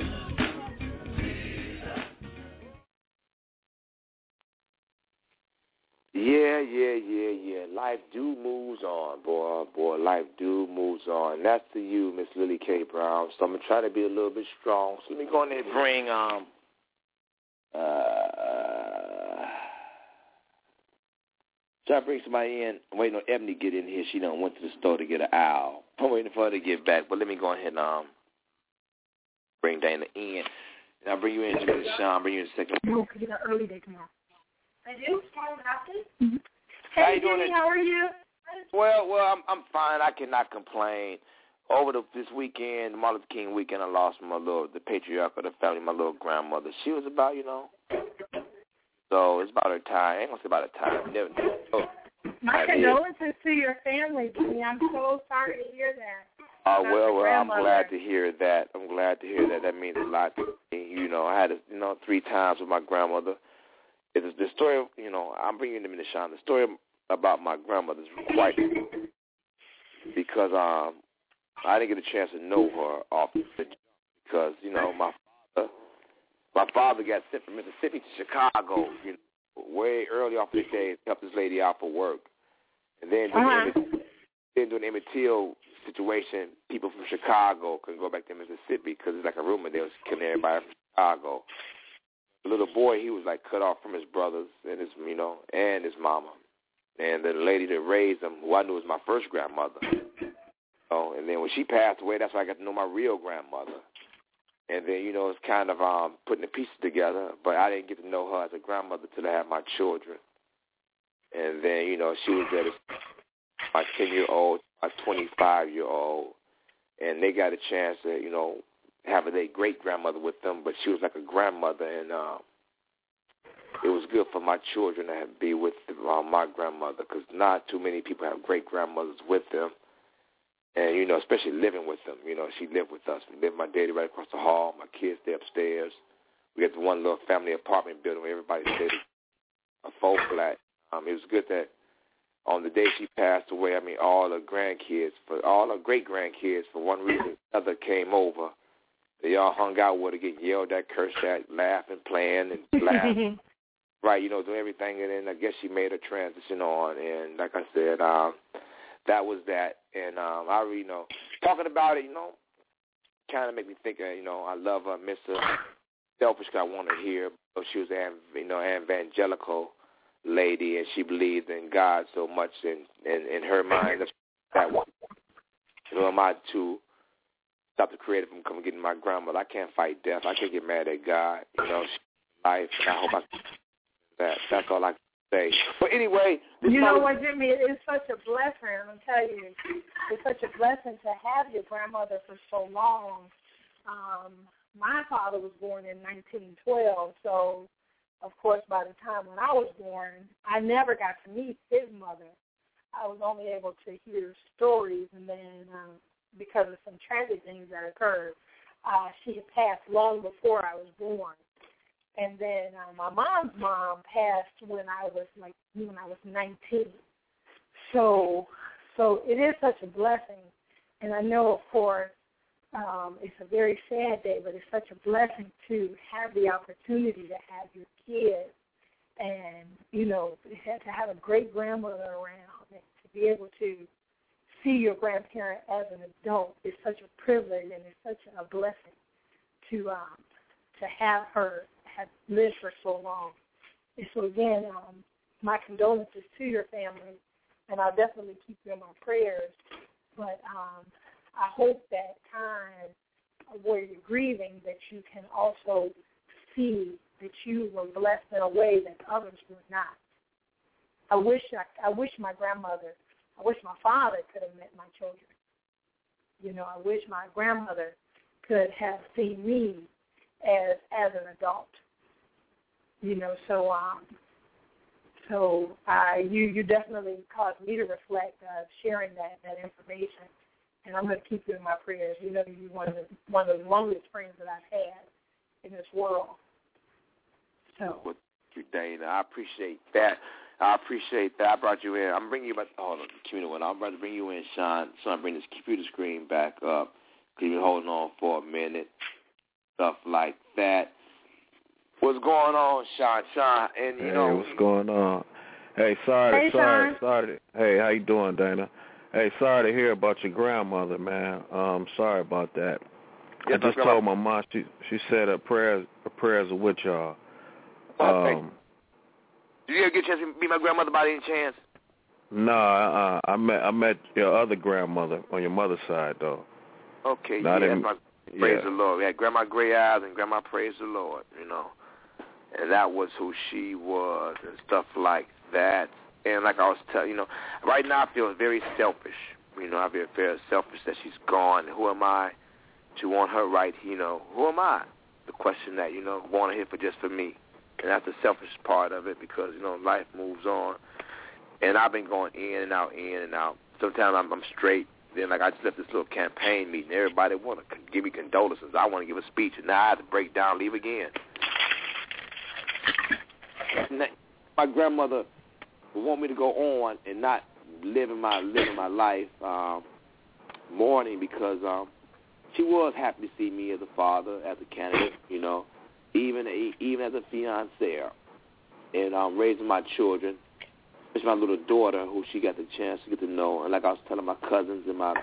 Yeah. Life do moves on, boy. Life do moves on. That's to you, Miss Lily K. Brown. So I'm gonna try to be a little bit strong. So let me go in there and bring try to bring somebody in. I'm waiting on Ebony to get in here. She done went to the store to get an owl. I'm waiting for her to get back. But let me go ahead and bring Dana in. And I'll bring you in, Jimmy Sean. Bring you in a second. No, because you got early day tomorrow. I do. Mm-hmm. Hey, Jimmy, how are you? Well, I'm fine. I cannot complain. Over this weekend, Martin Luther King weekend, I lost the patriarch of the family, my little grandmother. She was about, so it's about her time. I ain't gonna say about her time. Never. My condolences to your family, Jimmy. I'm so sorry to hear that. Well, I'm glad to hear that. That means a lot to me. I had it, 3 times with my grandmother. It's the story of, I'm bringing them in the shine. The story about my grandmother is quite because I didn't get a chance to know her often because, my father got sent from Mississippi to Chicago, way early off in the day to help this lady out for work. And then during the Emmett Till situation, people from Chicago couldn't go back to Mississippi because it's like a rumor they was killing everybody from Chicago. The little boy, he was like cut off from his brothers and his, and his mama. And the lady that raised him, who I knew was my first grandmother. And then when she passed away, that's when I got to know my real grandmother. And then, it's kind of putting the pieces together, but I didn't get to know her as a grandmother till I had my children. And then, she was there, my 10-year-old, my 25-year-old, and they got a chance to, have a great-grandmother with them, but she was like a grandmother, and it was good for my children to be with my grandmother because not too many people have great-grandmothers with them. And, especially living with them. She lived with us. We lived with my daddy right across the hall. My kids stay upstairs. We got the one little family apartment building where everybody stayed, a 4-flat. It was good that on the day she passed away, all her great-grandkids, for one reason or another, came over. They all hung out with her, getting yelled at, cursed at, laughing, playing, and laughing. Right, doing everything. And then I guess she made her transition on. And like I said, that was that. And I really talking about it, kind of make me think, I love her, miss her. Selfish because I want her here. But she was an evangelical lady, and she believed in God so much in her mind. That one. Am I to stop the creator from coming getting my grandmother? I can't fight death. I can't get mad at God. She's life. And I hope I can do that. That's all I can say. But anyway, you know what, Jimmy? It's such a blessing. I'm telling you, it's such a blessing to have your grandmother for so long. My father was born in 1912, so of course by the time when I was born, I never got to meet his mother. I was only able to hear stories, and then because of some tragic things that occurred, she had passed long before I was born. And then my mom's mom passed when I was 19. So it is such a blessing. And I know, of course, it's a very sad day, but it's such a blessing to have the opportunity to have your kids and, to have a great grandmother around and to be able to see your grandparent as an adult is such a privilege, and it's such a blessing to have her have lived for so long. And so again, my condolences to your family, and I'll definitely keep you in my prayers. But I hope that time where you're grieving, that you can also see that you were blessed in a way that others were not. I wish my father could have met my children. I wish my grandmother could have seen me as an adult. So you definitely caused me to reflect, sharing that information, and I'm going to keep you in my prayers. You know, you're one of the longest friends that I've had in this world. So. Well, thank you, Dana. I appreciate that. I brought you in. I'm bringing you back. Hold on, community one. I'm about to bring you in, Sean. So I'm bringing this computer screen back up. Keep you holding on for a minute. Stuff like that. What's going on, Sean? Sean, and you know. What's going on? Hey, sorry. Hey, how you doing, Dana? Hey, sorry to hear about your grandmother, man. Sorry about that. Yes, I just told my mom. She said her prayers are with y'all. Did you ever get a chance to meet my grandmother by any chance? No, I met your other grandmother on your mother's side, though. Okay, no, praise the Lord. We had Grandma Gray Eyes and Grandma Praise the Lord, you know. And that was who she was and stuff like that. And like I was telling, you know, right now I feel very selfish. You know, I feel very selfish that she's gone. Who am I to want her right, you know? Who am I? The question that, you know, want her here for me. And that's the selfish part of it because, you know, life moves on. And I've been going in and out. Sometimes I'm straight. Then, like, I just left this little campaign meeting. Everybody want to give me condolences. I want to give a speech. And now I have to break down, leave again. My grandmother would want me to go on and not living my life mourning because she was happy to see me as a father, as a candidate, you know, even as a fiancé, and raising my children. It's my little daughter who she got the chance to get to know, and like I was telling my cousins and my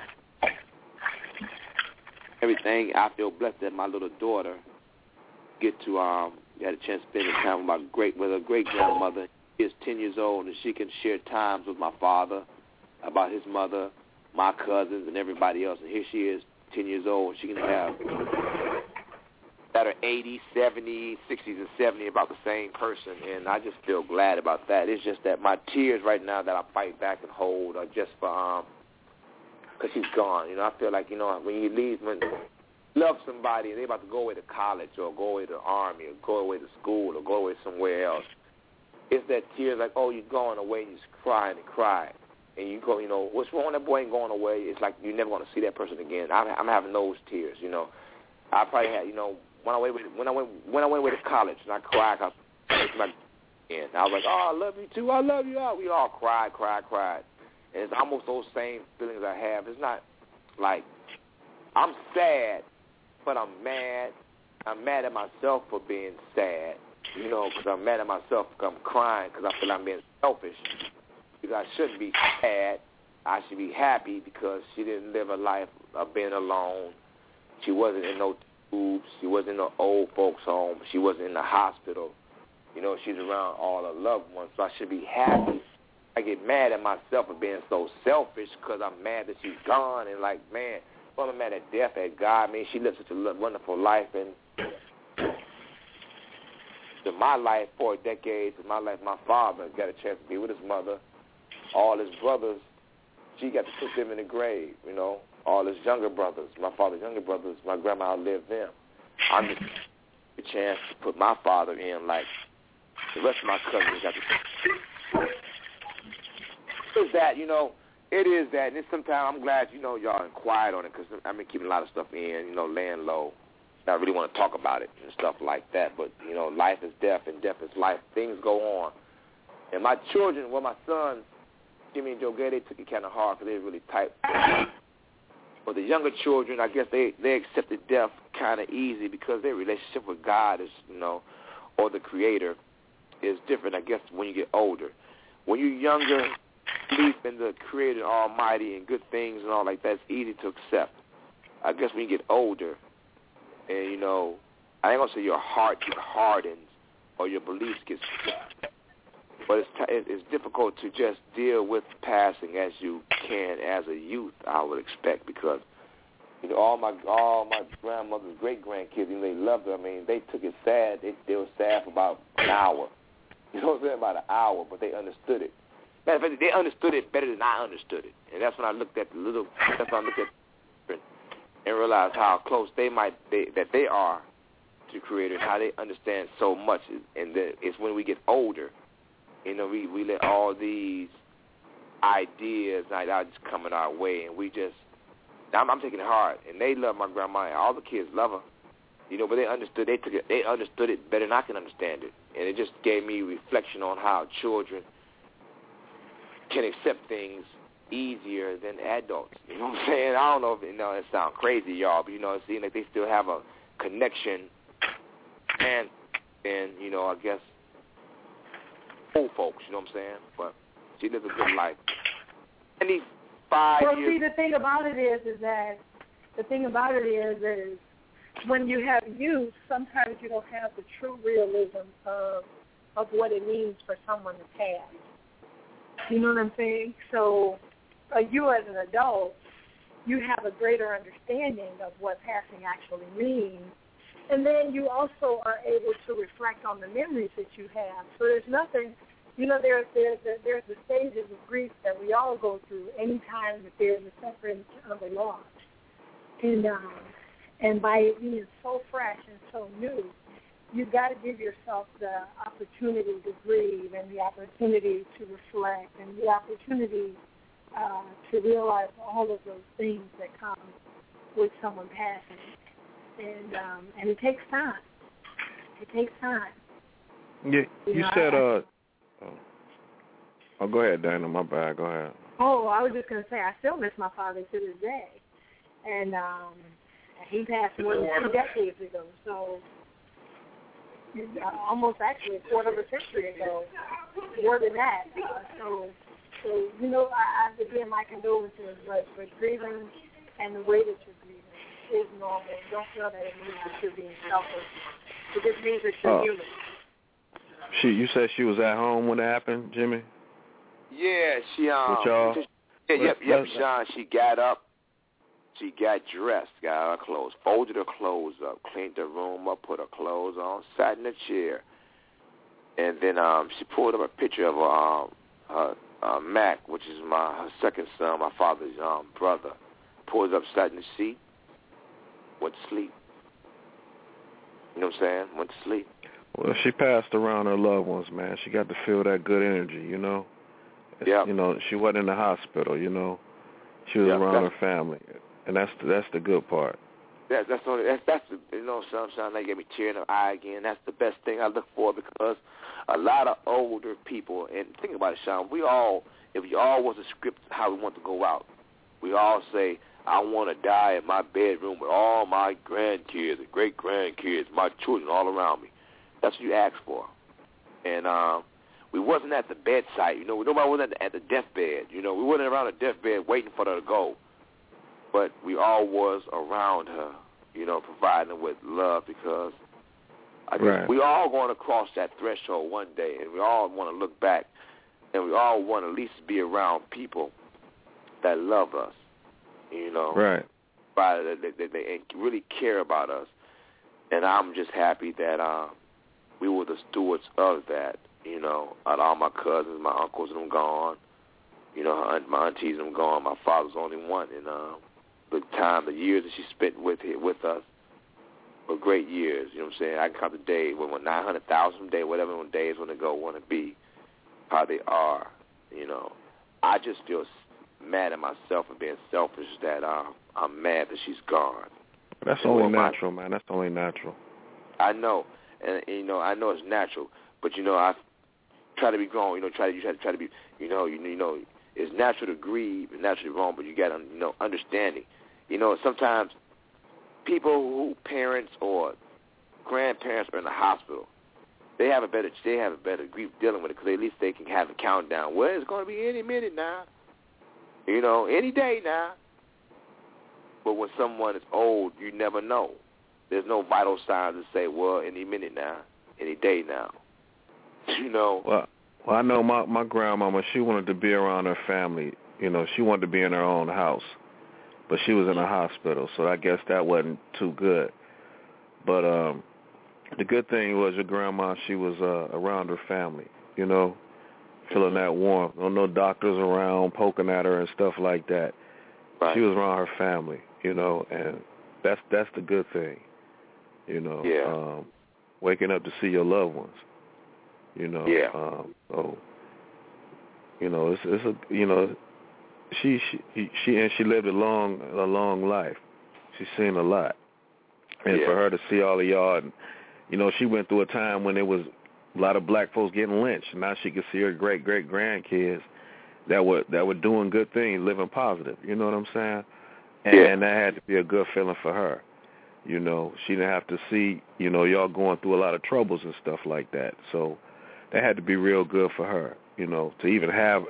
everything, I feel blessed that my little daughter get to had a chance to spend time with her great grandmother. She is 10 years old, and she can share times with my father about his mother, my cousins, and everybody else. And here she is, 10 years old, and she can have that are 80, 70, 60s, and 70 about the same person, and I just feel glad about that. It's just that my tears right now that I fight back and hold are just for because she's gone. You know, I feel like, you know, when you love somebody and they're about to go away to college or go away to the army or go away to school or go away somewhere else, it's that tears like, oh, you're going away, and you just crying and crying. And you go, you know, what's wrong? That boy ain't going away. It's like you're never going to see that person again. I'm having those tears, you know. I probably had, you know, when I went away to college and I cried, and I was like, oh, I love you too. I love you. We all cried. And it's almost those same feelings I have. It's not like I'm sad, but I'm mad. I'm mad at myself for being sad, you know, because I'm mad at myself because I'm crying because I feel I'm being selfish. Because I shouldn't be sad. I should be happy because she didn't live a life of being alone. She wasn't in no tubes. She wasn't in the old folks' home. She wasn't in the hospital. You know, she's around all her loved ones, so I should be happy. I get mad at myself for being so selfish because I'm mad that she's gone and like, man, well, I'm mad at death, at God. I mean, she lived such a wonderful life, and in my life, 4 decades, in my life, my father got a chance to be with his mother. All his brothers, she got to put them in the grave, you know. All his younger brothers, my father's younger brothers, my grandma outlived them. I'm just a chance to put my father in like the rest of my cousins got to. It's that, you know, it is that. And sometimes I'm glad, you know, y'all quiet on it because I've been keeping a lot of stuff in, you know, laying low. I really want to talk about it and stuff like that. But, you know, life is death and death is life. Things go on. And my children, well, my sons, Jimmy and Joe Gay, they took it kind of hard because they were really tight. But the younger children, I guess they accepted death kind of easy because their relationship with God is, you know, or the Creator is different, I guess, when you get older. When you're younger, belief in the Creator Almighty and good things and all like that, it's easy to accept. I guess when you get older and, you know, I ain't going to say your heart hardens or your beliefs get but it's difficult to just deal with passing as you can as a youth, I would expect, because you know all my grandmother's great grandkids, you know, they loved her. I mean, they took it sad. They were sad for about an hour. You know what I'm saying? About an hour, but they understood it. Matter of fact, they understood it better than I understood it, and that's when I looked at and realized how close they are to Creator and how they understand so much. And it's when we get older. You know, we let all these ideas just coming our way, and we just I'm taking it hard, and they love my grandma, and all the kids love her. You know, but they understood it better than I can understand it. And it just gave me reflection on how children can accept things easier than adults. You know what I'm saying? I don't know if it sounds crazy, y'all, but it seems like they still have a connection, and I guess old folks, you know what I'm saying? But she lives a good life. 25 years. See, the thing about it is that when you have youth, sometimes you don't have the true realism of what it means for someone to pass. You know what I'm saying? So you as an adult, you have a greater understanding of what passing actually means. And then you also are able to reflect on the memories that you have. So there's nothing, there's the stages of grief that we all go through any time that there's a suffering of a loss. And by it being so fresh and so new, you've got to give yourself the opportunity to grieve and the opportunity to reflect and the opportunity to realize all of those things that come with someone passing. And it takes time. It takes time. Yeah, you said, go ahead, Dana. My bad. Go ahead. Oh, I was just going to say, I still miss my father to this day. And he passed more than 2 decades ago, so almost actually a quarter of a century ago, more than that. So I begin my condolences, but grieving and the way that you're grieving is normal. Don't feel that it means that you're being selfish. It just means that you're human. You said she was at home when it happened, Jimmy? Yeah, she with y'all? Yep, Sean. She got up. She got dressed, got her clothes, folded her clothes up, cleaned her room up, put her clothes on, sat in a chair, and then she pulled up a picture of her Mac, which is her second son, my father's brother. Pulled up, sat in the seat, went to sleep. You know what I'm saying? Went to sleep. Well, she passed around her loved ones, man. She got to feel that good energy, Yeah. She wasn't in the hospital, She was around her family. And that's the good part. That's the Sunshine, that gave me tear in the eye again. That's the best thing I look for, because a lot of older people, and think about it, Sean, if we all was a script how we want to go out, we all say, I want to die in my bedroom with all my grandkids and great-grandkids, my children all around me. That's what you ask for. And we wasn't at the bedside, nobody wasn't at the deathbed. We wasn't around the deathbed waiting for her to go. But we all was around her, providing her with love, because we all going to cross that threshold one day, and we all want to look back, and we all want to at least be around people that love us, Right. They really care about us. And I'm just happy that we were the stewards of that, all my cousins, my uncles, and them gone, my aunties, and them gone. My father's only one, and the years that she spent with us were great years. You know what I'm saying? I can count the days, 900,000 days, whatever on days when they want to be, how they are. I just feel mad at myself for being selfish that I'm mad that she's gone. That's only natural, man. That's only natural. I know, and I know it's natural, but I try to be grown. You try to be. It's natural to grieve, it's naturally wrong, but you got understanding. Sometimes people who parents or grandparents are in the hospital, they have a better grief dealing with it, because at least they can have a countdown. Well, it's going to be any minute now, any day now. But when someone is old, you never know. There's no vital signs to say, well, any minute now, any day now. Well, I know my grandmama, she wanted to be around her family. She wanted to be in her own house. But she was in a hospital, so I guess that wasn't too good. But the good thing was your grandma, she was around her family, feeling that warmth. No doctors around poking at her and stuff like that. Right. She was around her family, and that's the good thing, Yeah. Waking up to see your loved ones, Yeah. So, it's she lived a long life. She's seen a lot. And for her to see all of y'all, and, you know, she went through a time when there was a lot of black folks getting lynched. Now she could see her great-great-grandkids that were doing good things, living positive. You know what I'm saying? And that had to be a good feeling for her. You know, she didn't have to see, you know, y'all going through a lot of troubles and stuff like that. So that had to be real good for her, you know, to even have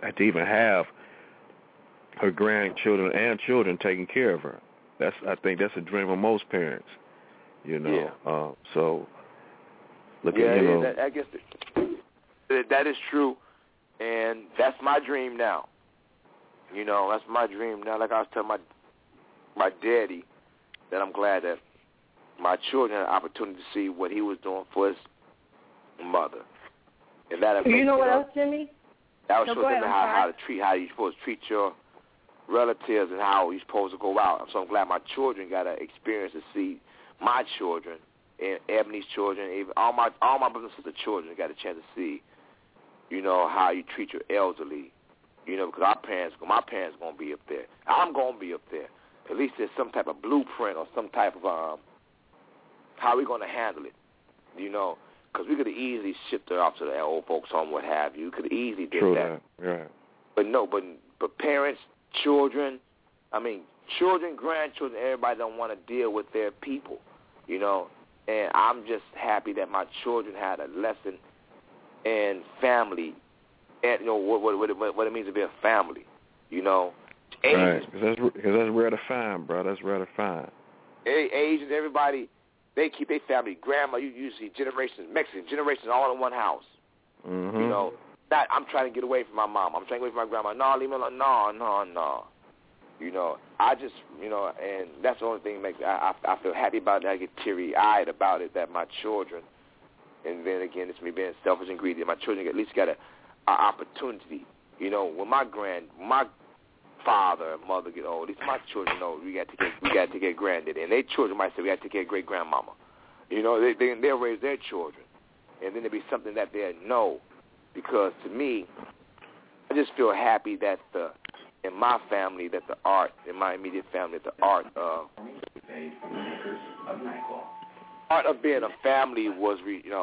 her grandchildren and children taking care of her. I think that's a dream of most parents, you know. So look at, you know. I guess that is true, and that's my dream now. You know, that's my dream now. Like I was telling my daddy, that I'm glad that my children had an opportunity to see what he was doing for his mother. And that you know what else, Jimmy? That was showing them how you're supposed to treat your relatives and how you're supposed to go out. So I'm glad my children got an experience to see my children and Ebony's children, even all my brothers and sisters' children got a chance to see, you know, how you treat your elderly. You know, because my parents going to be up there. I'm going to be up there. At least there's some type of blueprint or some type of how we going to handle it, you know, because we could have easily shipped her off to the old folks home, what have you. We could have easily did that. Right. But no, but parents, children, grandchildren, everybody don't want to deal with their people, you know. And I'm just happy that my children had a lesson in family, and you know what it means to be a family, you know. Right, because that's rare to find, bro. That's rare to find. Asians, everybody, they keep their family. Grandma, you see generations, Mexican generations, all in one house. Mm-hmm. You know, I'm trying to get away from my mom. I'm trying to get away from my grandma. No, leave me alone. No. You know, I just, you know, and that's the only thing that makes me, I feel happy about it. I get teary-eyed about it, that my children, and then again, it's me being selfish and greedy, my children at least got an opportunity. You know, when my father and mother get old, at least my children know we got to take care of granddaddy, and their children might say we got to take care of great grandmama. You know, they'll raise their children, and then there'll be something that they'll know. Because to me, I just feel happy that in my family, that the art in my immediate family, the art of being a family was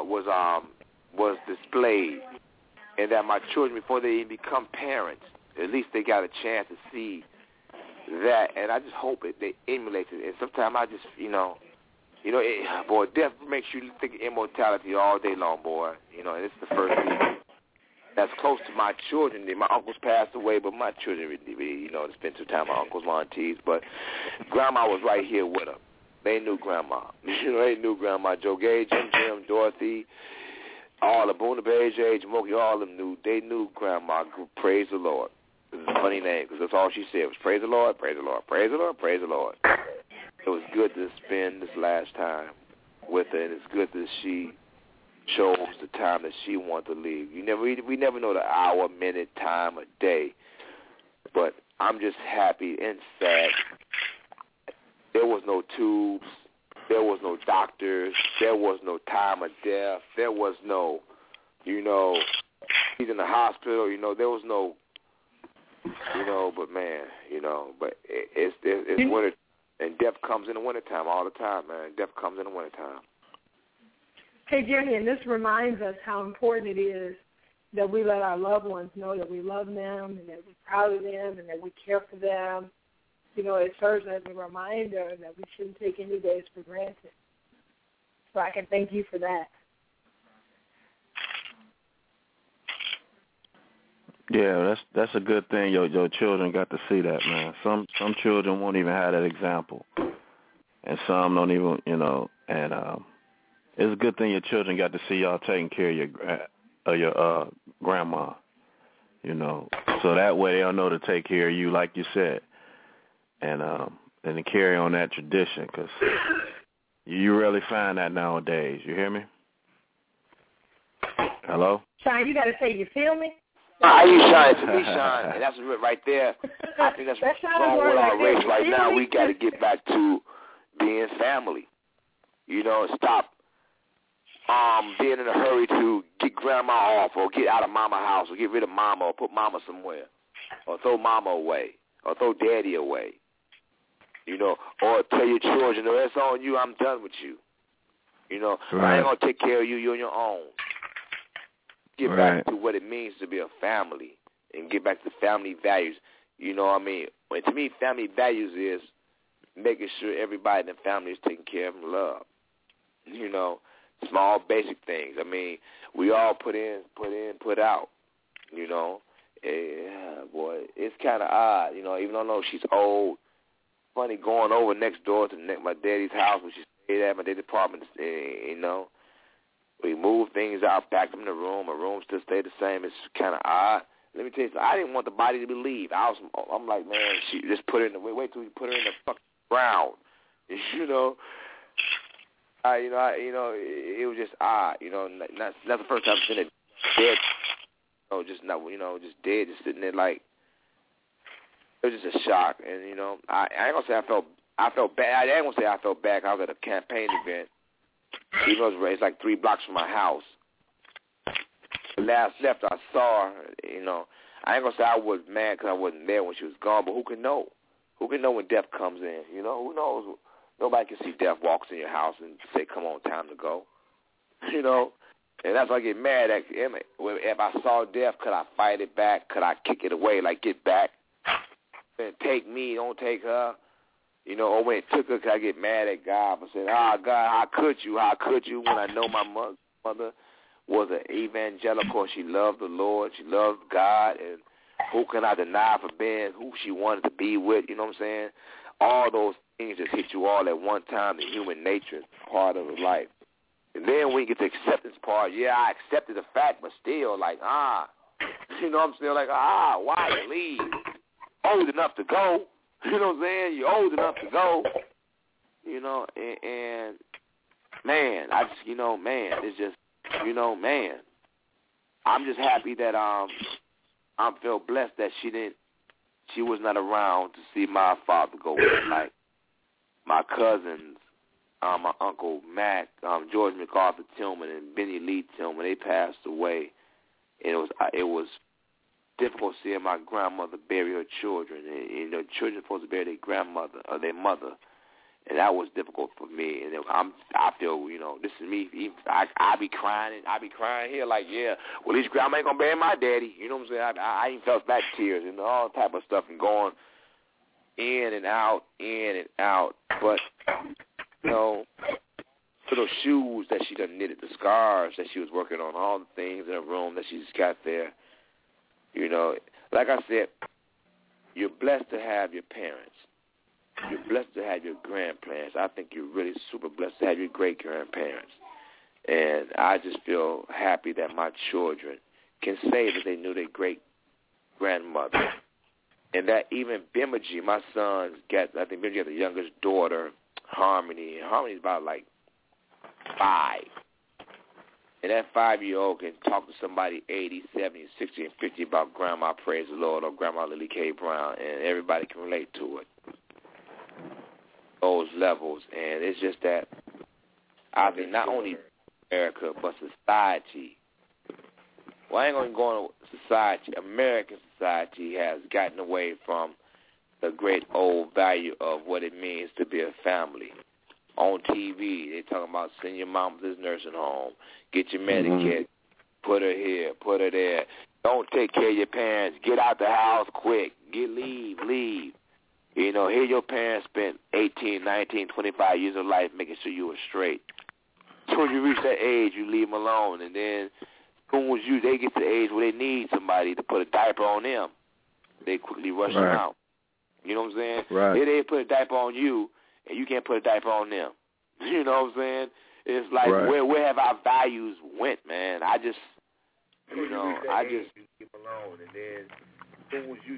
displayed, and that my children, before they even become parents, at least they got a chance to see that, and I just hope they emulate it. And sometimes I just, boy, death makes you think of immortality all day long, boy. You know, and it's the first thing that's close to my children. My uncles passed away, but my children really, spend some time with my uncles, my aunties. But Grandma was right here with them. They knew Grandma. They knew Grandma. Joe Gay, Jim, Dorothy, all the Boona Bay, Jamoki, all of them knew. They knew Grandma. Praise the Lord. It's a funny name because that's all she said was praise the Lord, praise the Lord, praise the Lord, praise the Lord. It was good to spend this last time with her, and it's good that she chose the time that she wanted to leave. We never know the hour, minute, time, or day, but I'm just happy and sad. There was no tubes. There was no doctors. There was no time of death. There was no, he's in the hospital. There was no, but man, but it's winter, and death comes in the wintertime all the time, man. Death comes in the wintertime. Hey, Jerry, and this reminds us how important it is that we let our loved ones know that we love them and that we're proud of them and that we care for them. It serves as a reminder that we shouldn't take any days for granted. So I can thank you for that. Yeah, that's a good thing. Your children got to see that, man. Some children won't even have that example, and some don't even, and it's a good thing your children got to see y'all taking care of your grandma, so that way they'll know to take care of you, like you said, and to carry on that tradition, because you rarely find that nowadays. You hear me? Hello? Shine, you got to say, you feel me? You shine to me, Shine, and that's right there. I think that's wrong with our race right now. We got to get back to being family. Stop being in a hurry to get grandma off or get out of mama house or get rid of mama or put mama somewhere or throw mama away. or throw daddy away. You know, or tell your children, no, that's on you, I'm done with you. You know, I ain't going to take care of you, you're on your own. Get back to what it means to be a family and get back to family values. You know what I mean? And to me, family values is making sure everybody in the family is taken care of and loved. You know, small basic things. I mean, we all put in, put out. You know, boy, it's kind of odd. You know, even though I know she's old, funny going over next door to my daddy's house when she stayed at my daddy's apartment. You know, we moved things out back from the room. My room still stayed the same. It's kind of odd. Let me tell you something. I didn't want the body to leave. I'm like, man, she just put her in the wait till you put her in the fucking ground. You know. It was just odd. You know, not the first time I've seen it dead. Just dead, just sitting there like it was just a shock. And you know, I ain't gonna say I felt bad. I ain't gonna say I felt bad. I was at a campaign event. Even though it's like 3 blocks from my house. The last left I saw her. You know, I ain't gonna say I was mad because I wasn't there when she was gone. But who can know? Who can know when death comes in? You know, who knows? Nobody can see death walks in your house and say, come on, time to go. You know? And that's why I get mad at him. If I saw death, could I fight it back? Could I kick it away, like get back? And take me, don't take her. You know, or when it took her, could I get mad at God for saying, God, how could you? How could you when I know my mother was an evangelical. She loved the Lord. She loved God. And who can I deny for being who she wanted to be with? You know what I'm saying? All those things just hit you all at one time. The human nature is part of life. And then when you get to the acceptance part, yeah, I accepted the fact, but still, like, you know, I'm still like, why you leave? Old enough to go. You know what I'm saying? You're old enough to go. You know, and man, it's just, you know, man, I'm just happy that I feel blessed that she was not around to see my father go with. Like my cousins, my uncle Mac, George MacArthur Tillman, and Benny Lee Tillman, they passed away. And it was difficult seeing my grandmother bury her children. And, you know, children are supposed to bury their grandmother or their mother. And that was difficult for me. And I feel, you know, this is me. I be crying. I be crying here like, yeah, well, at least grandma ain't going to bury my daddy. You know what I'm saying? I even felt back tears and all type of stuff and going in and out. But, you know, little shoes that she done knitted, the scarves that she was working on, all the things in her room that she's got there. You know, like I said, you're blessed to have your parents. You're blessed to have your grandparents. I think you're really super blessed to have your great-grandparents. And I just feel happy that my children can say that they knew their great-grandmother. And that even Bimiji, my son's I think Bimiji has the youngest daughter, Harmony. Harmony's about like 5. And that 5-year-old can talk to somebody 80, 70, 60, and 50 about Grandma Praise the Lord or Grandma Lily K. Brown, and everybody can relate to it. Those levels. And it's just that I think not only America, but society. Well, I ain't going to go on society. American society has gotten away from the great old value of what it means to be a family. On TV, they talking about send your mom to this nursing home, get your Medicare, put her here, put her there. Don't take care of your parents. Get out the house quick. Leave. You know, here your parents spent 18, 19, 25 years of life making sure you were straight. So when you reach that age, you leave them alone. And then as soon as they get to the age where they need somebody to put a diaper on them, they quickly rush them out. You know what I'm saying? Right. Here they put a diaper on you, and you can't put a diaper on them. You know what I'm saying? It's like, where have our values went, man? I just leave them alone. And then as soon as you...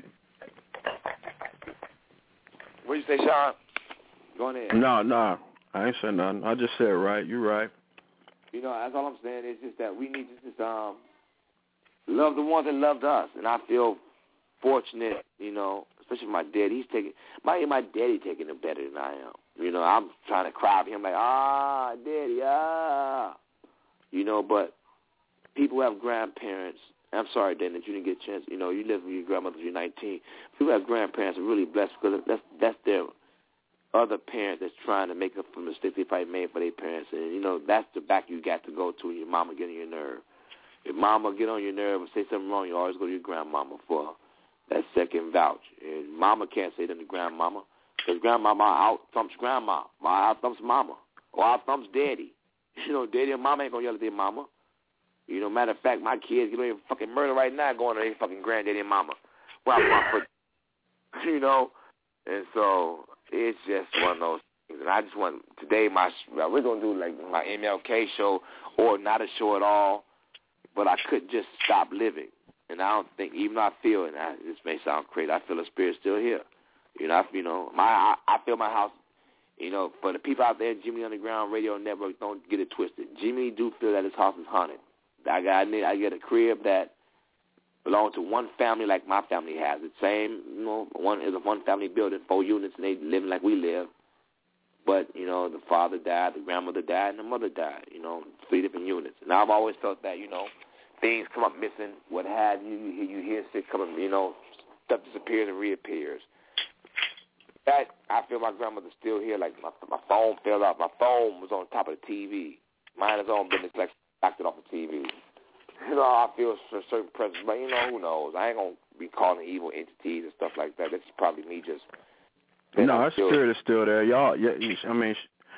What you say, Sean? Go ahead. No. I ain't saying nothing. I just said right. You're right. You know, that's all I'm saying. It's just that we need to just love the ones that loved us. And I feel fortunate, you know, especially my dad. He's taking my daddy taking it better than I am. You know, I'm trying to cry for him like, daddy, You know, but people who have grandparents I'm sorry, Dan, that you didn't get a chance. You know, you lived with your grandmother when you're 19. People have grandparents are really blessed because that's their other parent that's trying to make up for mistakes they probably made for their parents. And, you know, that's the back you got to go to when your mama get on your nerve. If mama get on your nerve or say something wrong, you always go to your grandmama for that second vouch. And mama can't say that to grandmama because grandmama out-thumps grandma or out-thumps mama or out-thumps daddy. You know, daddy and mama ain't going to yell at their mama. You know, matter of fact, my kids get away with fucking murder right now going to their fucking granddaddy and mama. Well, you know, and so it's just one of those things. And I just want, today, we're going to do like my MLK show or not a show at all, but I couldn't just stop living. And I don't think, even though I feel, and this may sound crazy, I feel the spirit's still here. You know, I feel my house. You know, for the people out there, Jimmy Underground Radio Network, don't get it twisted. Jimmy do feel that his house is haunted. I get a crib that belongs to one family like my family has. It's same, you know, one family building, 4 units, and they living like we live. But, you know, the father died, the grandmother died, and the mother died, you know, 3 different units. And I've always felt that, you know, things come up missing, what have you. You hear shit coming, you know, stuff disappears and reappears. That, I feel my grandmother's still here. Like, my phone fell out. My phone was on top of the TV. Mine is on business, like, knocked it off the TV. You know, I feel a certain presence, but, you know, who knows? I ain't going to be calling evil entities and stuff like that. That's probably me just... No, her spirit is still there. Y'all, yeah, I mean,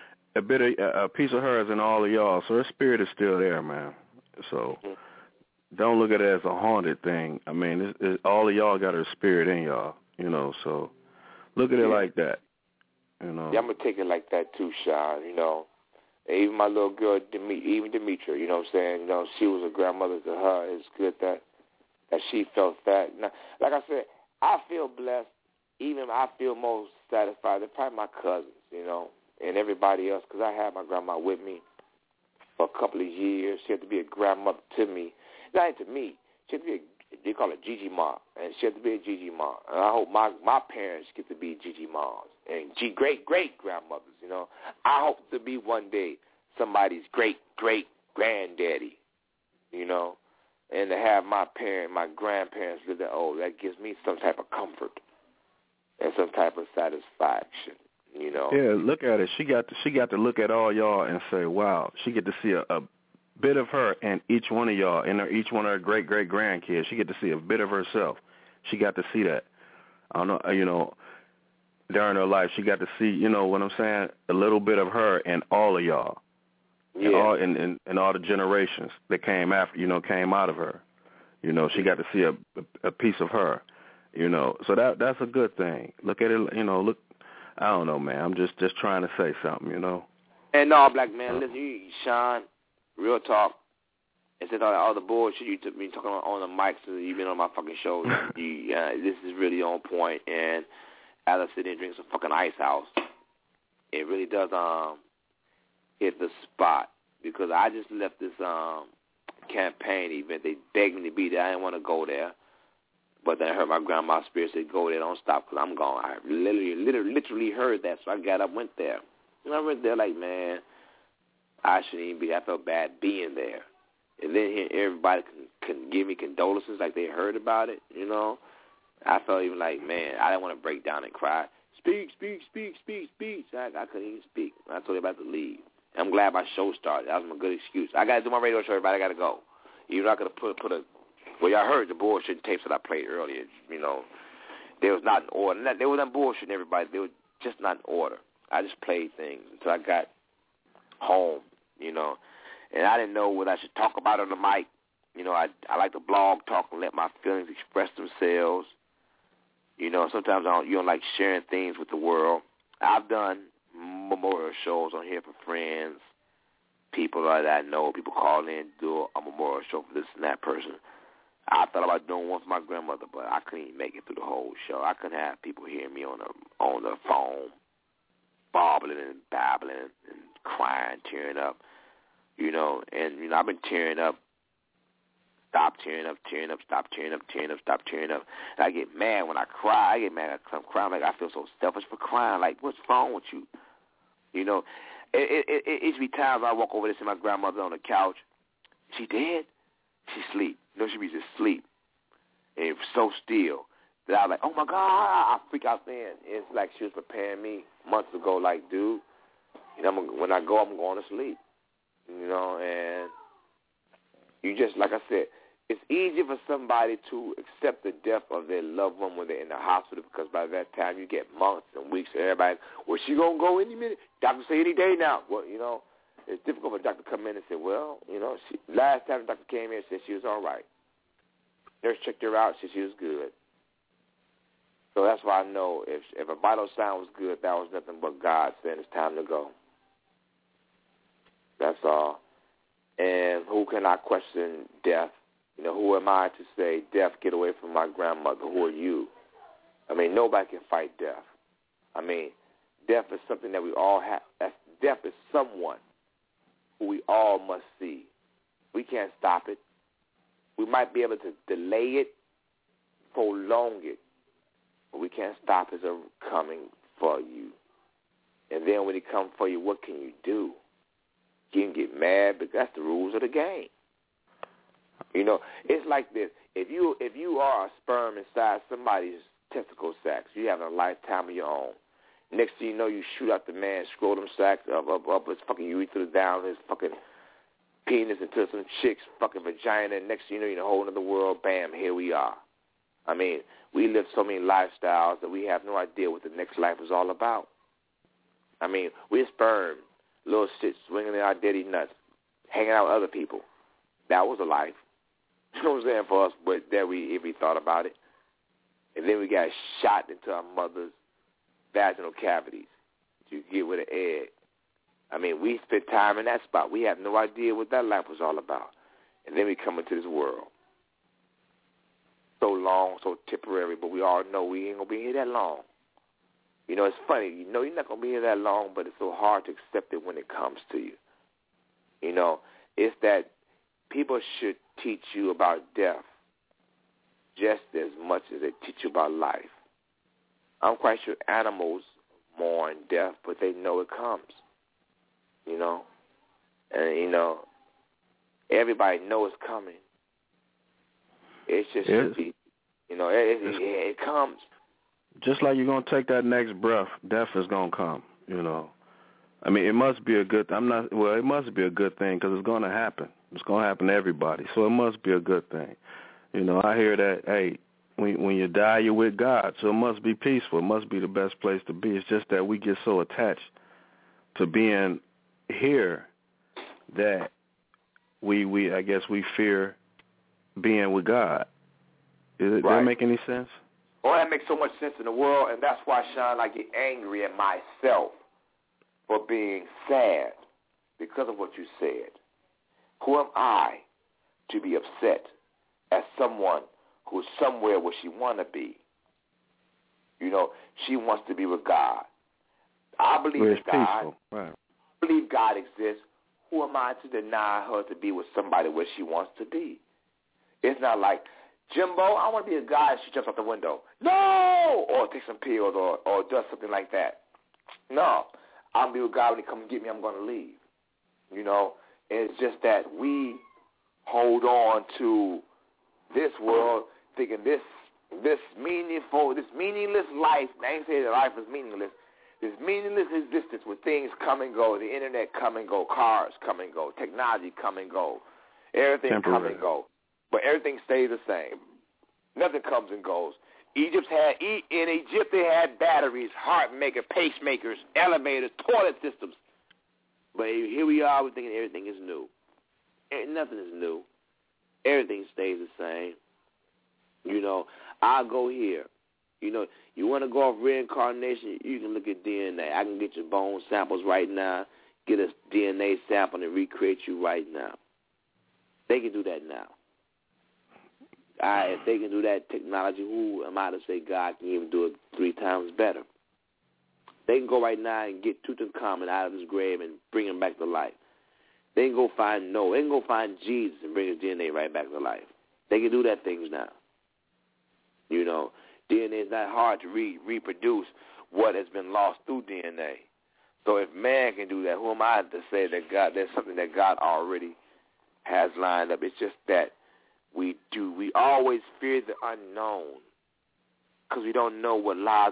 a piece of her is in all of y'all, so her spirit is still there, man. So don't look at it as a haunted thing. I mean, all of y'all got her spirit in y'all, you know, so look at it like that, you know. Yeah, I'm going to take it like that too, Sean, you know. Even my little girl, even Demetria, you know what I'm saying? You know, she was a grandmother to her. It's good that she felt that. Now, like I said, I feel blessed. Even I feel most satisfied. They're probably my cousins, you know, and everybody else, because I had my grandma with me for a couple of years. She had to be a grandmother to me. Not to me. She had to be they call it Gigi Ma, and she had to be a Gigi Ma. And I hope my parents get to be Gigi Ma's and great-great-grandmothers, you know. I hope to be one day somebody's great-great-granddaddy, you know, and to have my grandparents live that old, that gives me some type of comfort and some type of satisfaction, you know. Yeah, look at it. She got to look at all y'all and say, wow, she get to see a bit of her in each one of y'all, and each one of her great-great-grandkids. She get to see a bit of herself. She got to see that. I don't know, you know, during her life, she got to see, you know what I'm saying, a little bit of her in all of y'all. Yeah. And all the generations that came after, you know, came out of her. You know, she got to see a piece of her, you know. So that's a good thing. Look at it, you know, look, I don't know, man. I'm just trying to say something, you know. And no, black man, listen, you, Sean, real talk. Instead of all the bullshit you took me talking on the mics, you've been on my fucking show. This is really on point. And as I sit there and drink some fucking Ice House, it really does hit the spot, because I just left this campaign event. They begged me to be there. I didn't want to go there, but then I heard my grandma's spirit say, "Go there, don't stop, because I'm gone." I literally heard that, so I got up, went there, and I went there like, man, I shouldn't even be there. I felt bad being there. And then hearing everybody can give me condolences like they heard about it, you know, I felt even like, man, I didn't want to break down and cry. Speak. I couldn't even speak. I told everybody to leave. I'm glad my show started. That was my good excuse. I got to do my radio show, everybody. I got to go. Even though I could have put a, well, y'all heard the bullshit tapes that I played earlier, you know. They was not in order. They wasn't bullshitting everybody. They were just not in order. I just played things until I got home, you know. And I didn't know what I should talk about on the mic. You know, I like to blog talk and let my feelings express themselves. You know, sometimes you don't like sharing things with the world. I've done memorial shows on here for friends, people that I know, people call in, do a memorial show for this and that person. I thought about doing one for my grandmother, but I couldn't even make it through the whole show. I couldn't have people hear me on the phone, babbling and babbling and crying, tearing up. You know, and, you know, I've been tearing up, stop tearing up, stop tearing up. And I get mad when I cry. I get mad when I'm crying. Like, I feel so selfish for crying. Like, what's wrong with you? You know, it be times I walk over there, see my grandmother on the couch. She dead? She sleep. she'd be just asleep. And it was so still that I was like, oh, my God, I freak out then. It's like she was preparing me months ago, like, dude, when I go, I'm going to sleep, and you just, like I said, it's easier for somebody to accept the death of their loved one when they're in the hospital, because by that time you get months and weeks and everybody, well, she going to go any minute. Doctor say any day now. Well, it's difficult for a doctor to come in and say, well, last time the doctor came in and said she was all right. Nurse checked her out, said she was good. So that's why I know if a vital sign was good, that was nothing but God saying it's time to go. That's all. And who can I question death? Who am I to say, death, get away from my grandmother? Who are you? Nobody can fight death. Death is something that we all have. Death is someone who we all must see. We can't stop it. We might be able to delay it, prolong it, but we can't stop his coming for you. And then when he comes for you, what can you do? You can get mad, but that's the rules of the game. It's like this. If you are a sperm inside somebody's testicle sacs, you have a lifetime of your own. Next thing you know, you shoot out the man's scrotum sacs up his fucking urethra, down his fucking penis into some chick's fucking vagina, and next thing you know, you're in a whole other world. Bam, here we are. We live so many lifestyles that we have no idea what the next life is all about. We're sperm, little shit swinging in our daddy nuts, hanging out with other people. That was a life. You know what I'm saying, for us, but if we thought about it. And then we got shot into our mother's vaginal cavities to get with an egg. We spent time in that spot. We have no idea what that life was all about. And then we come into this world. So long, so temporary, but we all know we ain't going to be here that long. It's funny. You're not going to be here that long, but it's so hard to accept it when it comes to you. It's that people should teach you about death just as much as they teach you about life. I'm quite sure animals mourn death, but they know it comes. And, everybody knows it's coming. It's just, it comes. Just like you're going to take that next breath, death is going to come, it must be a good it must be a good thing because it's going to happen. It's going to happen to everybody, so it must be a good thing. I hear that, hey, when you die, you're with God, so it must be peaceful. It must be the best place to be. It's just that we get so attached to being here that we I guess we fear being with God. Does that make any sense? Oh, that makes so much sense in the world, and that's why, Sean, I get angry at myself for being sad because of what you said. Who am I to be upset at someone who's somewhere where she want to be? She wants to be with God. I believe in God. Right. I believe God exists. Who am I to deny her to be with somebody where she wants to be? It's not like, Jimbo, I want to be a guy, and she jumps out the window. No! Or takes some pills or does something like that. No. I'll be with God. When he comes and get me, I'm going to leave. It's just that we hold on to this world thinking this meaningless life. I ain't saying that life is meaningless. This meaningless existence where things come and go, the internet come and go, cars come and go, technology come and go, everything come and go. But everything stays the same. Nothing comes and goes. In Egypt they had batteries, heart maker, pacemakers, elevators, toilet systems. But here we are, we're thinking everything is new. Nothing is new. Everything stays the same. I'll go here. You want to go off reincarnation, you can look at DNA. I can get your bone samples right now, get a DNA sample and recreate you right now. They can do that now. If they can do that technology, who am I to say God can even do it 3 times better? They can go right now and get Tutankhamun out of his grave and bring him back to life. They can go find Noah. They can go find Jesus and bring his DNA right back to life. They can do that things now. DNA is not hard to reproduce what has been lost through DNA. So if man can do that, who am I to say that there's something that God already has lined up? It's just that We do. We always fear the unknown because we don't know what lies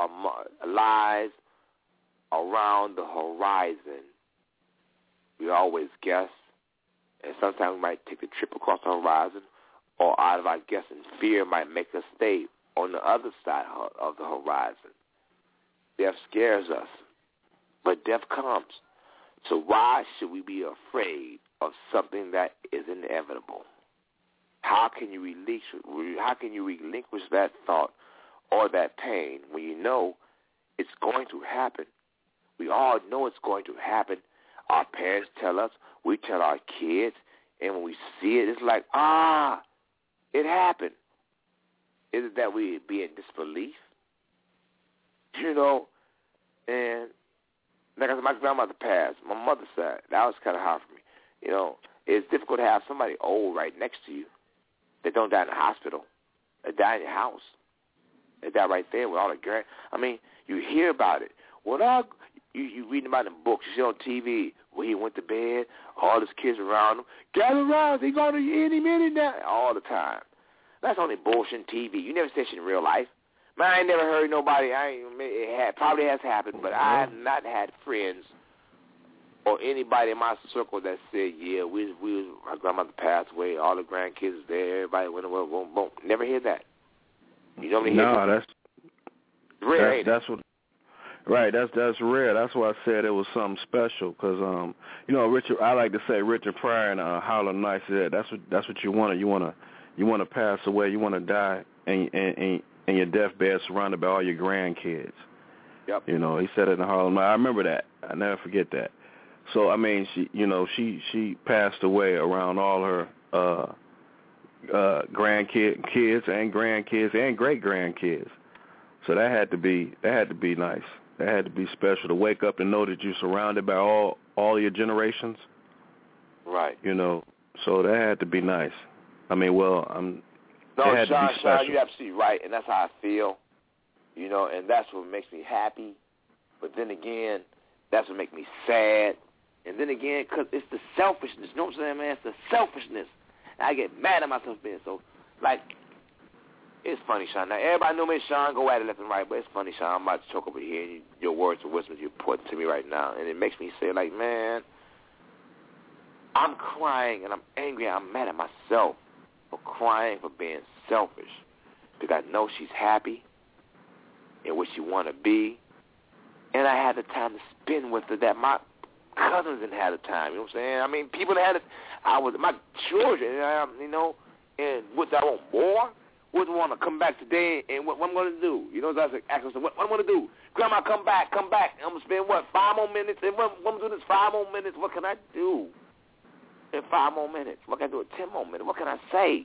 around the horizon. We always guess, and sometimes we might take the trip across the horizon, or out of our guessing, fear might make us stay on the other side of the horizon. Death scares us, but death comes. So why should we be afraid of something that is inevitable? How can you relinquish that thought or that pain when you know it's going to happen? We all know it's going to happen. Our parents tell us, we tell our kids, and when we see it, it's like, it happened. Is it that we be in disbelief? You know, and like I said, my grandmother passed. My mother's side, that was kind of hard for me. You know, it's difficult to have somebody old right next to you that don't die in the hospital. They die in your house. They die right there with all the grand. I mean, you hear about it. You reading about it in books, you see on TV where he went to bed, all his kids around him. Gather around, he's going to any minute now. All the time. That's only bullshit TV. You never see shit in real life. Man, I ain't never heard nobody. It probably has happened, but I have not had friends or anybody in my circle that said, yeah, my grandmother passed away, all the grandkids was there, everybody went away, boom, boom. Never hear that. You don't hear that? No, that's rare. That's what. Right, that's rare. That's why I said it was something special. Because Richard, I like to say Richard Pryor and Harlem Nights. That's what you want. You want to pass away. You want to die, and your deathbed surrounded by all your grandkids. Yep. You know, he said it in Harlem Nights. I remember that. I never forget that. So I mean, she passed away around all her grandkids and grandkids and great grandkids. So that had to be nice. That had to be special to wake up and know that you're surrounded by all your generations. Right. You know, so that had to be nice. I mean, Sean, you're absolutely right, and that's how I feel. You know, and that's what makes me happy. But then again, that's what makes me sad. And then again, because it's the selfishness. You know what I'm saying, man? It's the selfishness. And I get mad at myself being so, like, it's funny, Sean. Now, everybody know me, Sean, go at it left and right, but it's funny, Sean. I'm about to choke over here, and your words of wisdom you're putting to me right now, and it makes me say, like, man, I'm crying, and I'm angry, and I'm mad at myself for crying, for being selfish, because I know she's happy and what she want to be, and I had the time to spend with her that my cousins didn't have the time, you know what I'm saying? I mean, people that had it, my children, you know, and what I want more, wouldn't want to come back today, and what I'm going to do? You know, I was asking myself, what I'm going to do? Grandma, come back. I'm going to spend, 5 more minutes? And what I'm going to do this 5 more minutes? What can I do in 5 more minutes? What can I do in 10 more minutes? What can I say?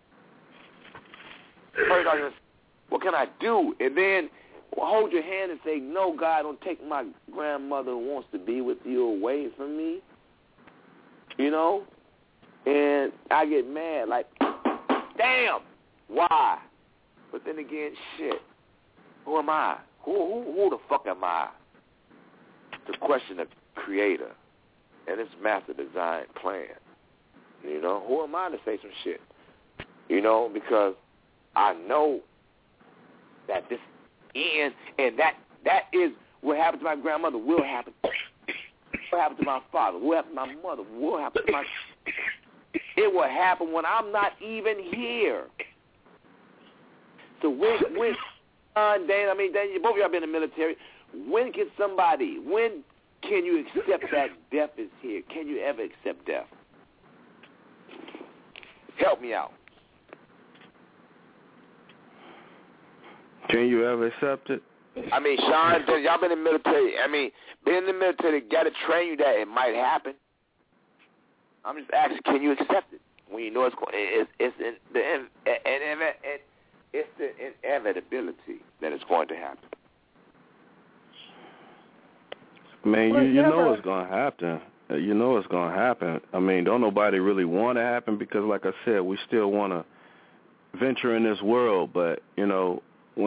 First, what can I do? And then hold your hand and say, no, God, don't take my grandmother who wants to be with you away from me. You know? And I get mad, like, damn. Why? But then again, shit. Who am I? Who the fuck am I to question the creator and his master design plan? You know, who am I to say some shit? You know, because I know that this end, and that is what happened to my grandmother will happen. What happened to my father? What happened to my mother? What happened to my... It will happen when I'm not even here. So when Dan, both of y'all been in the military. When can you accept that death is here? Can you ever accept death? Help me out. Can you ever accept it? I mean, Sean, y'all been in the military. I mean, being in the military, got to train you that it might happen. I'm just asking, can you accept it when you know it's going? It's the inevitability that it's going to happen. Man, you know it's going to happen. You know it's going to happen. I mean, don't nobody really want to happen because, like I said, we still want to venture in this world. But, you know,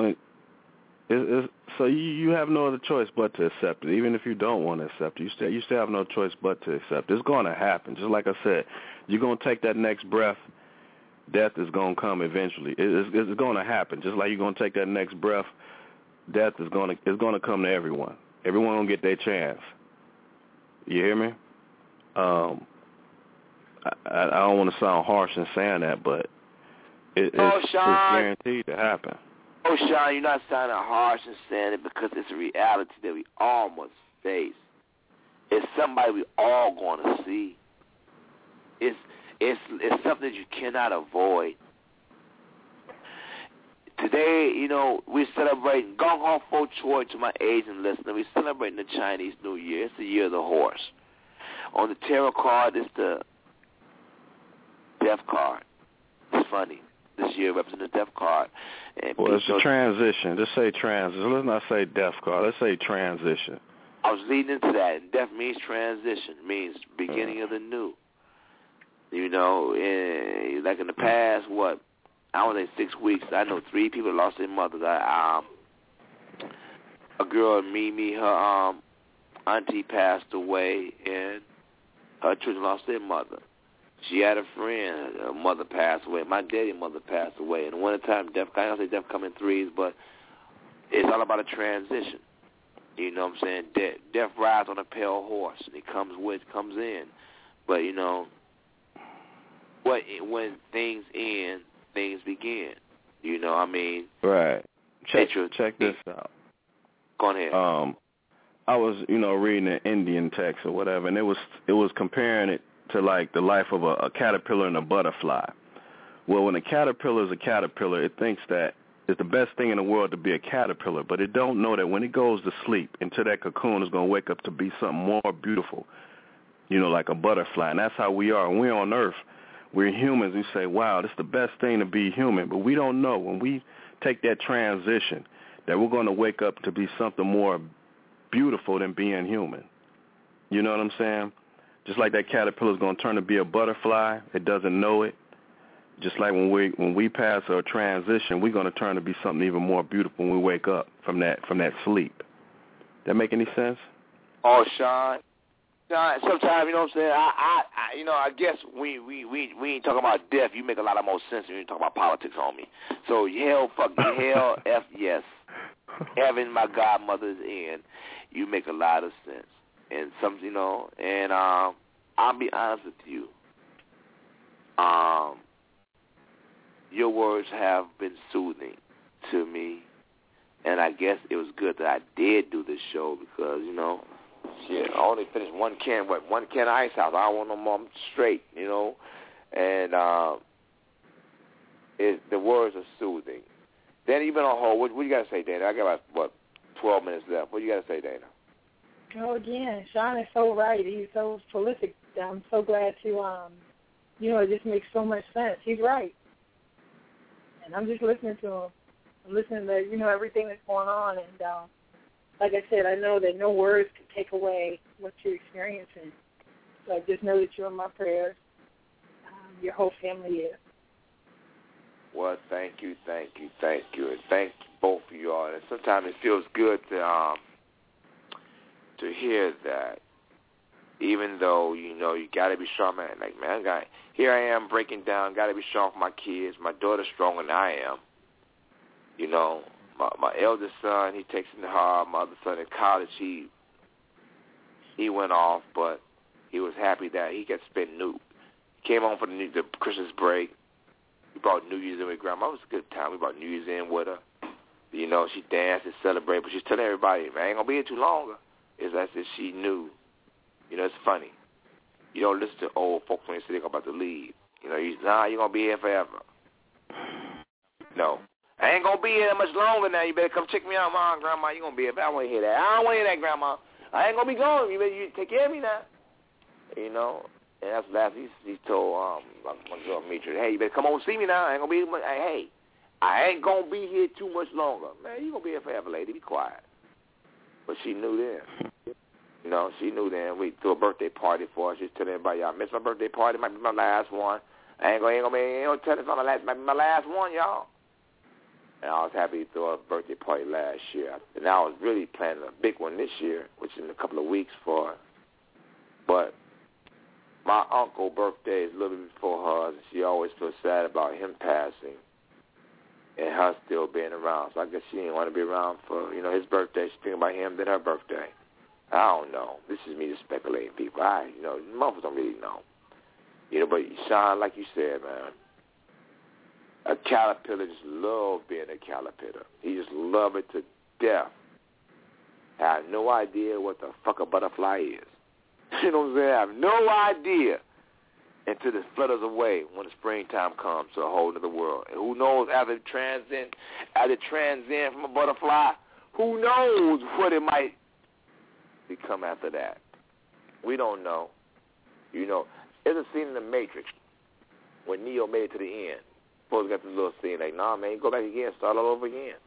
so you have no other choice but to accept it. Even if you don't want to accept it, you still have no choice but to accept it. It's going to happen. Just like I said, you're going to take that next breath death is going to come eventually. It's going to happen. Just like you're going to take that next breath, death is going to come to everyone. Everyone going to get their chance. You hear me? I don't want to sound harsh in saying that, but it's guaranteed to happen. Oh, Sean, you're not sounding harsh in saying it because it's a reality that we all must face. It's somebody we all going to see. It's something that you cannot avoid. Today, you know, we're celebrating Gong Hong Fo Choi to my Asian listener. We're celebrating the Chinese New Year. It's the year of the horse. On the tarot card, it's the death card. It's funny. This year represents the death card. And well, it's a transition. Just say transition. Let's not say death card. Let's say transition. I was leading into that. And death means transition. It means beginning of the new. You know, like in the past, I would say 6 weeks, I know 3 people lost their mothers. A girl, Mimi, her auntie passed away, and her children lost their mother. She had a friend, her mother passed away. My daddy's mother passed away. And one time, death, I don't say death come in threes, but it's all about a transition. You know what I'm saying? Death rides on a pale horse, and it comes in. But, you know, when things end, things begin. You know what I mean? Right. Check this out. Go ahead. I was, reading an Indian text or whatever, and it was comparing it to like the life of a caterpillar and a butterfly. Well, when a caterpillar is a caterpillar, it thinks that it's the best thing in the world to be a caterpillar, but it don't know that when it goes to sleep into that cocoon, it's going to wake up to be something more beautiful, like a butterfly. And that's how we are. When we're on Earth, we're humans. We say, wow, this is the best thing to be human. But we don't know when we take that transition that we're going to wake up to be something more beautiful than being human. You know what I'm saying? Just like that caterpillar is going to turn to be a butterfly, it doesn't know it. Just like when we pass a transition, we're going to turn to be something even more beautiful when we wake up from that sleep. That make any sense? Oh, Sean, sometimes, you know what I'm saying, I guess we ain't talking about death. You make a lot of more sense when you talk about politics, homie. So hell, F yes. Heaven, my godmother's in. You make a lot of sense. And I'll be honest with you. Your words have been soothing to me, and I guess it was good that I did do this show because, shit, I only finished one can of Ice House. I don't want no more. I'm straight, and the words are soothing. Dana, you've been on hold. What you got to say, Dana? I got about 12 minutes left. What you got to say, Dana? Oh, again, Sean is so right. He's so prolific. I'm so glad to, it just makes so much sense. He's right. And I'm just listening to him. I'm listening to, everything that's going on. And like I said, I know that no words can take away what you're experiencing. So I just know that you're in my prayers. Your whole family is. Well, thank you. And thank both of you all. And sometimes it feels good to hear that. Even though, you got to be strong, man. Like, man, here I am breaking down, got to be strong for my kids. My daughter's stronger than I am. My eldest son, he takes it to heart. My other son in college, he went off, but he was happy that he got to spend came home for the Christmas break. We brought New Year's in with Grandma. It was a good time. We brought New Year's in with her. She danced and celebrated, but she's telling everybody, man, I ain't going to be here too long. It's as if she knew. It's funny. You don't listen to old folks when they say they're about to leave. You're going to be here forever. No. I ain't going to be here that much longer now. You better come check me out, Mom, Grandma. You're going to be here. I don't want to hear that. I don't want to hear that, Grandma. I ain't going to be gone. You better take care of me now. And that's last he told my girl, Mitra, hey, you better come over and see me now. I ain't going to be, hey, I ain't going to be here too much longer. Man, you going to be here forever, lady. Be quiet. But she knew then. She knew then. We threw a birthday party for her. She's telling everybody, y'all missed my birthday party. Might be my last one. I ain't gonna tell us might be my last one, y'all. And I was happy to throw a birthday party last year. And I was really planning a big one this year, which is in a couple of weeks for her. But my uncle's birthday is a little bit before hers, and she always feels sad about him passing and her still being around. So I guess she didn't want to be around for, his birthday. She's thinking about him, then her birthday. I don't know. This is me just speculating, people. Mothers don't really know. But Sean, like you said, man, a caterpillar just loves being a caterpillar. He just loves it to death. I have no idea what the fuck a butterfly is. You know what I'm saying? I have no idea until it flutters away when the springtime comes to a whole other world. And who knows, after it transcends from a butterfly, who knows what it might become after that. We don't know. There's a scene in The Matrix when Neo made it to the end. Supposed to get this little scene like, nah, man, go back again, start all over again.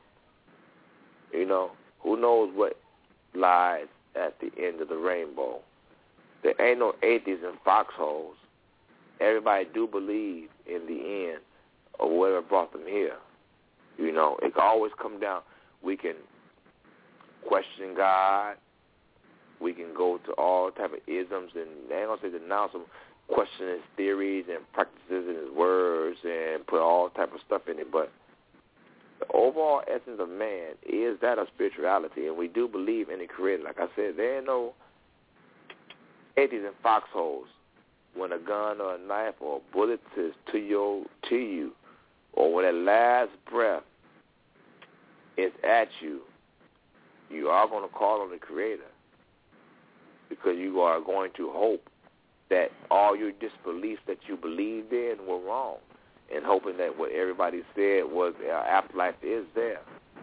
Who knows what lies at the end of the rainbow. There ain't no atheists in foxholes. Everybody do believe in the end of whatever brought them here. It can always come down. We can question God. We can go to all type of isms, and I ain't going to say denounce them, question his theories and practices and his words and put all type of stuff in it. But the overall essence of man is that of spirituality, and we do believe in the Creator. Like I said, there ain't no atheists in foxholes. When a gun or a knife or a bullet is to you, or when that last breath is at you, you are going to call on the Creator, because you are going to hope that all your disbeliefs that you believed in were wrong, and hoping that what everybody said was afterlife is there.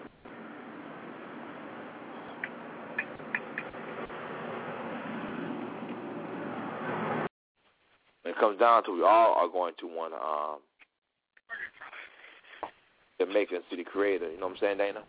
When it comes down to it, we all are going to want to make us see the Creator. You know what I'm saying, Dana?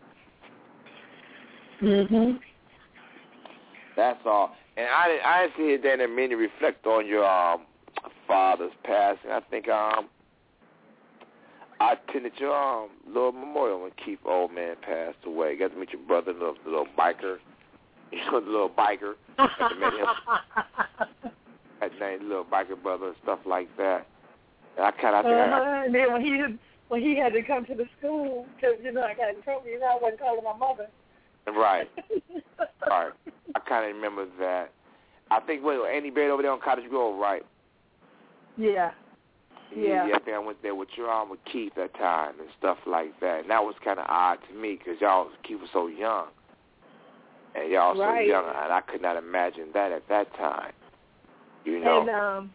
Mm-hmm. That's all. And I didn't see it, Dana, mean to reflect on your father's passing. I think I attended your little memorial when Keith Old Man passed away. You got to meet your brother, the little biker. The little biker. Got to meet him. That name, little biker brother and stuff like that. And I kind of and then when he had to come to the school, because I got in trouble, I wasn't calling my mother. Right. Right. I kind of remember that. I think Andy Baird over there on Cottage Grove, right? Yeah. Yeah. I think I went there with with Keith that time and stuff like that. And that was kind of odd to me because Keith was so young, and y'all so young, and I could not imagine that at that time. And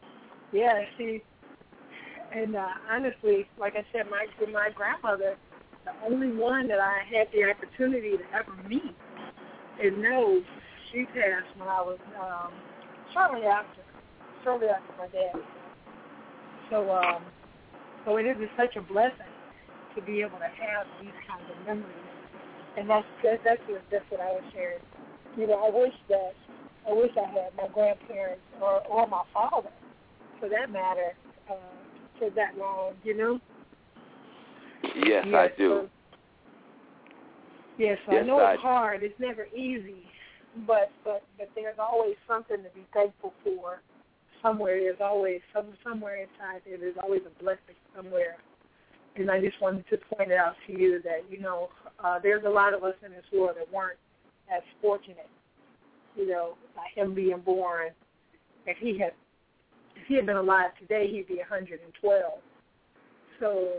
and honestly, like I said, my grandmother, the only one that I had the opportunity to ever meet and know, she passed when I was shortly after my dad. So it is such a blessing to be able to have these kinds of memories, and that's what I was sharing. I wish I had my grandparents or my father, for that matter, for that long. Yes, I do. Yes, I know it's hard. It's never easy, but there's always something to be thankful for. Somewhere there's always somewhere inside there. There's always a blessing somewhere, and I just wanted to point it out to you that there's a lot of us in this world that weren't as fortunate. By him being born, if he had been alive today, he'd be 112. So.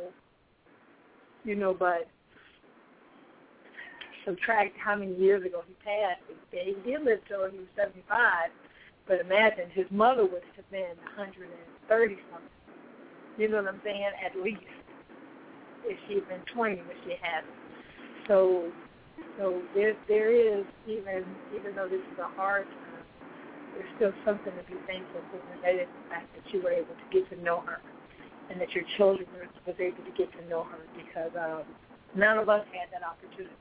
But subtract how many years ago he passed. He did live till he was 75, but imagine his mother would have been 130-something. You know what I'm saying? At least, if she had been 20, which she hadn't. So there is, even though this is a hard time, there's still something to be thankful for, and that is the fact that you were able to get to know her, and that your children was able to get to know her, because none of us had that opportunity.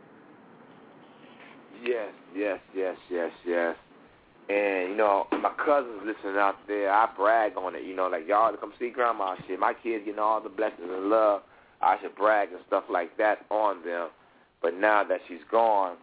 Yes. And, my cousins listening out there, I brag on it. Like, y'all to come see Grandma, shit. My kids getting all the blessings and love. I should brag and stuff like that on them. But now that she's gone,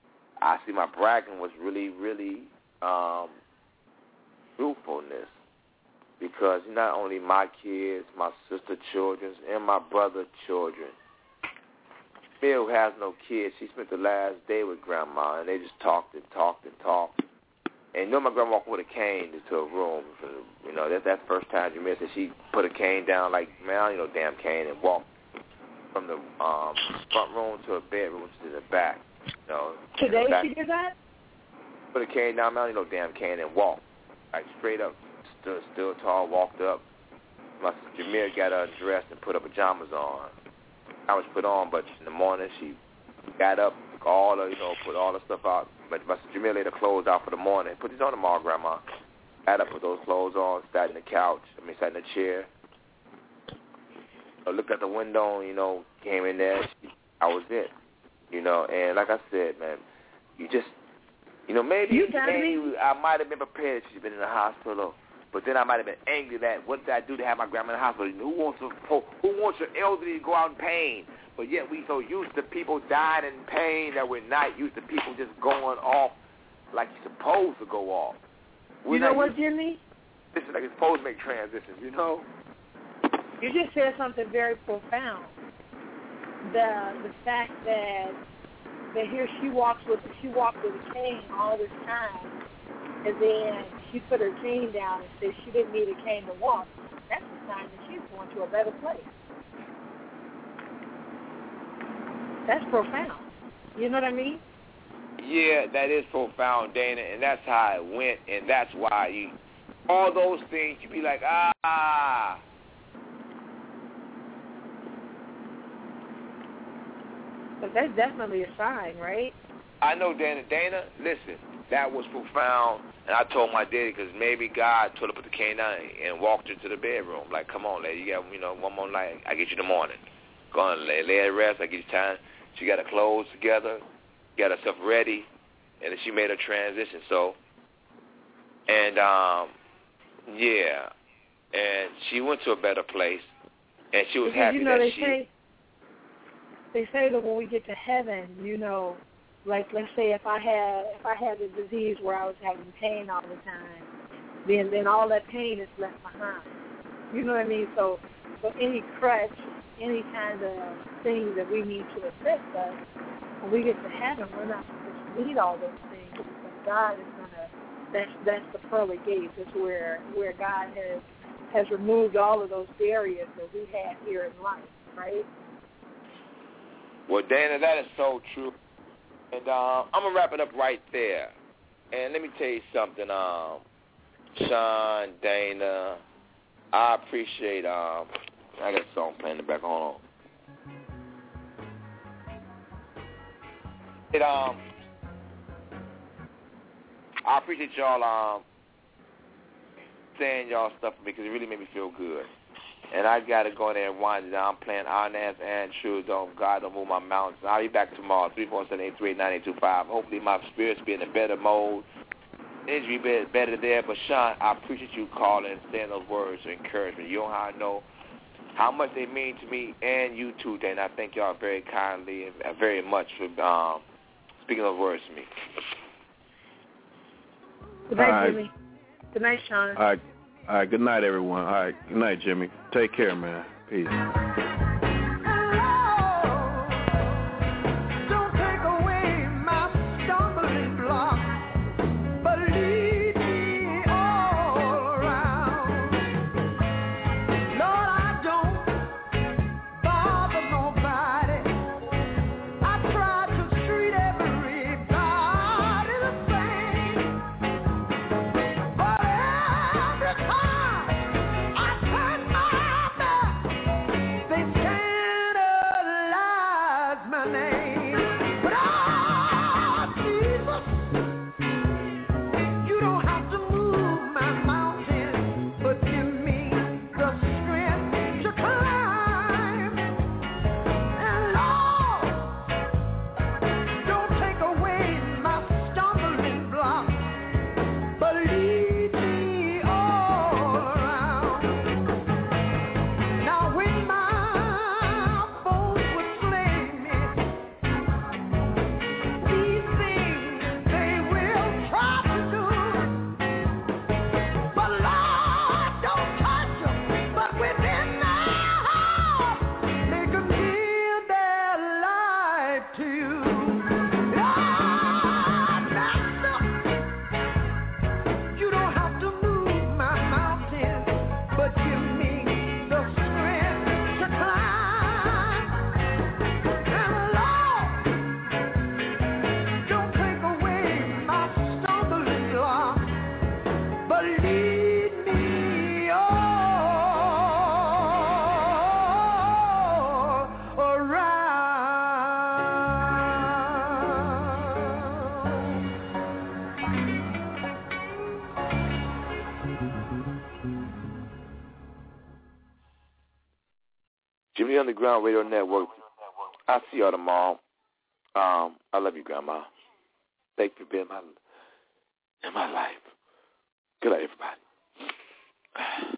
I see my bragging was really, really truthfulness. because not only my kids, my sister's children, and my brother's children. Bill has no kids. She spent the last day with Grandma, and they just talked and talked and talked. And my grandma walked with a cane into a room. That's that first time you missed it. She put a cane down like, man, damn cane, and walked from the front room to a bedroom, which is in the back. Today back. She did that? Put a cane down, man, damn cane, and walked. Like straight up, still tall, walked up. My sister Jamil got her dressed and put her pajamas on. I was put on, but in the morning she got up, took all the, put all the stuff out. But my sister Jamil laid her clothes out for the morning. Put these on tomorrow, Grandma. Got up, put those clothes on, sat in the couch. Sat in the chair. I looked at the window, came in there. I was it, And like I said, man, you just, maybe I might have been prepared. She's been in the hospital. But then I might have been angry that what did I do to have my grandma in the hospital? Who wants your elderly to go out in pain? But yet we so used to people dying in pain that we're not used to people just going off like you're supposed to go off. You know what, Jimmy? Listen, like you're supposed to make transitions, You just said something very profound. The fact that here she walks with a cane all this time, and then she put her cane down and said she didn't need a cane to walk. That's a sign that she's going to a better place. That's profound. You know what I mean? Yeah, that is profound, Dana, and that's how it went, and that's why all those things, you be like, But that's definitely a sign, right? I know, Dana. Dana, listen, that was profound, and I told my daddy because maybe God told her to put the cane down and walked her to the bedroom. Like, come on, lady, you got one more night. I get you in the morning. Go on, lay at rest. I get you time. She got her clothes together, got herself ready, and then she made her transition. So, and yeah, and she went to a better place, and she was happy that They say that when we get to heaven, like let's say if I had a disease where I was having pain all the time, then all that pain is left behind. You know what I mean? So any crutch, any kind of thing that we need to assist us, when we get to heaven, we're not supposed to need all those things because God is gonna. That's the pearly gates. It's where God has removed all of those barriers that we had here in life, right? Well, Dana, that is so true. And I'm going to wrap it up right there. And let me tell you something, Sean, Dana, I appreciate, I got a song playing in the back, hold on. I appreciate y'all saying y'all stuff for me because it really made me feel good. And I got to go in there and wind it down. I'm playing Iron Ass and True Don't God Don't Move My Mountains. I'll be back tomorrow, 347-838-9825. Hopefully my spirits be in a better mode. Energy be better there. But, Sean, I appreciate you calling and saying those words to encourage me. You know how I know how much they mean to me and you too, Dan. I thank y'all very kindly and very much for speaking those words to me. Good night, Jimmy. Good night, Sean. All right, good night, everyone. All right, good night, Jimmy. Take care, man. Peace. They the Underground Radio Network. I'll see y'all tomorrow. I love you, Grandma. Thank you for being in my life. Good night, everybody.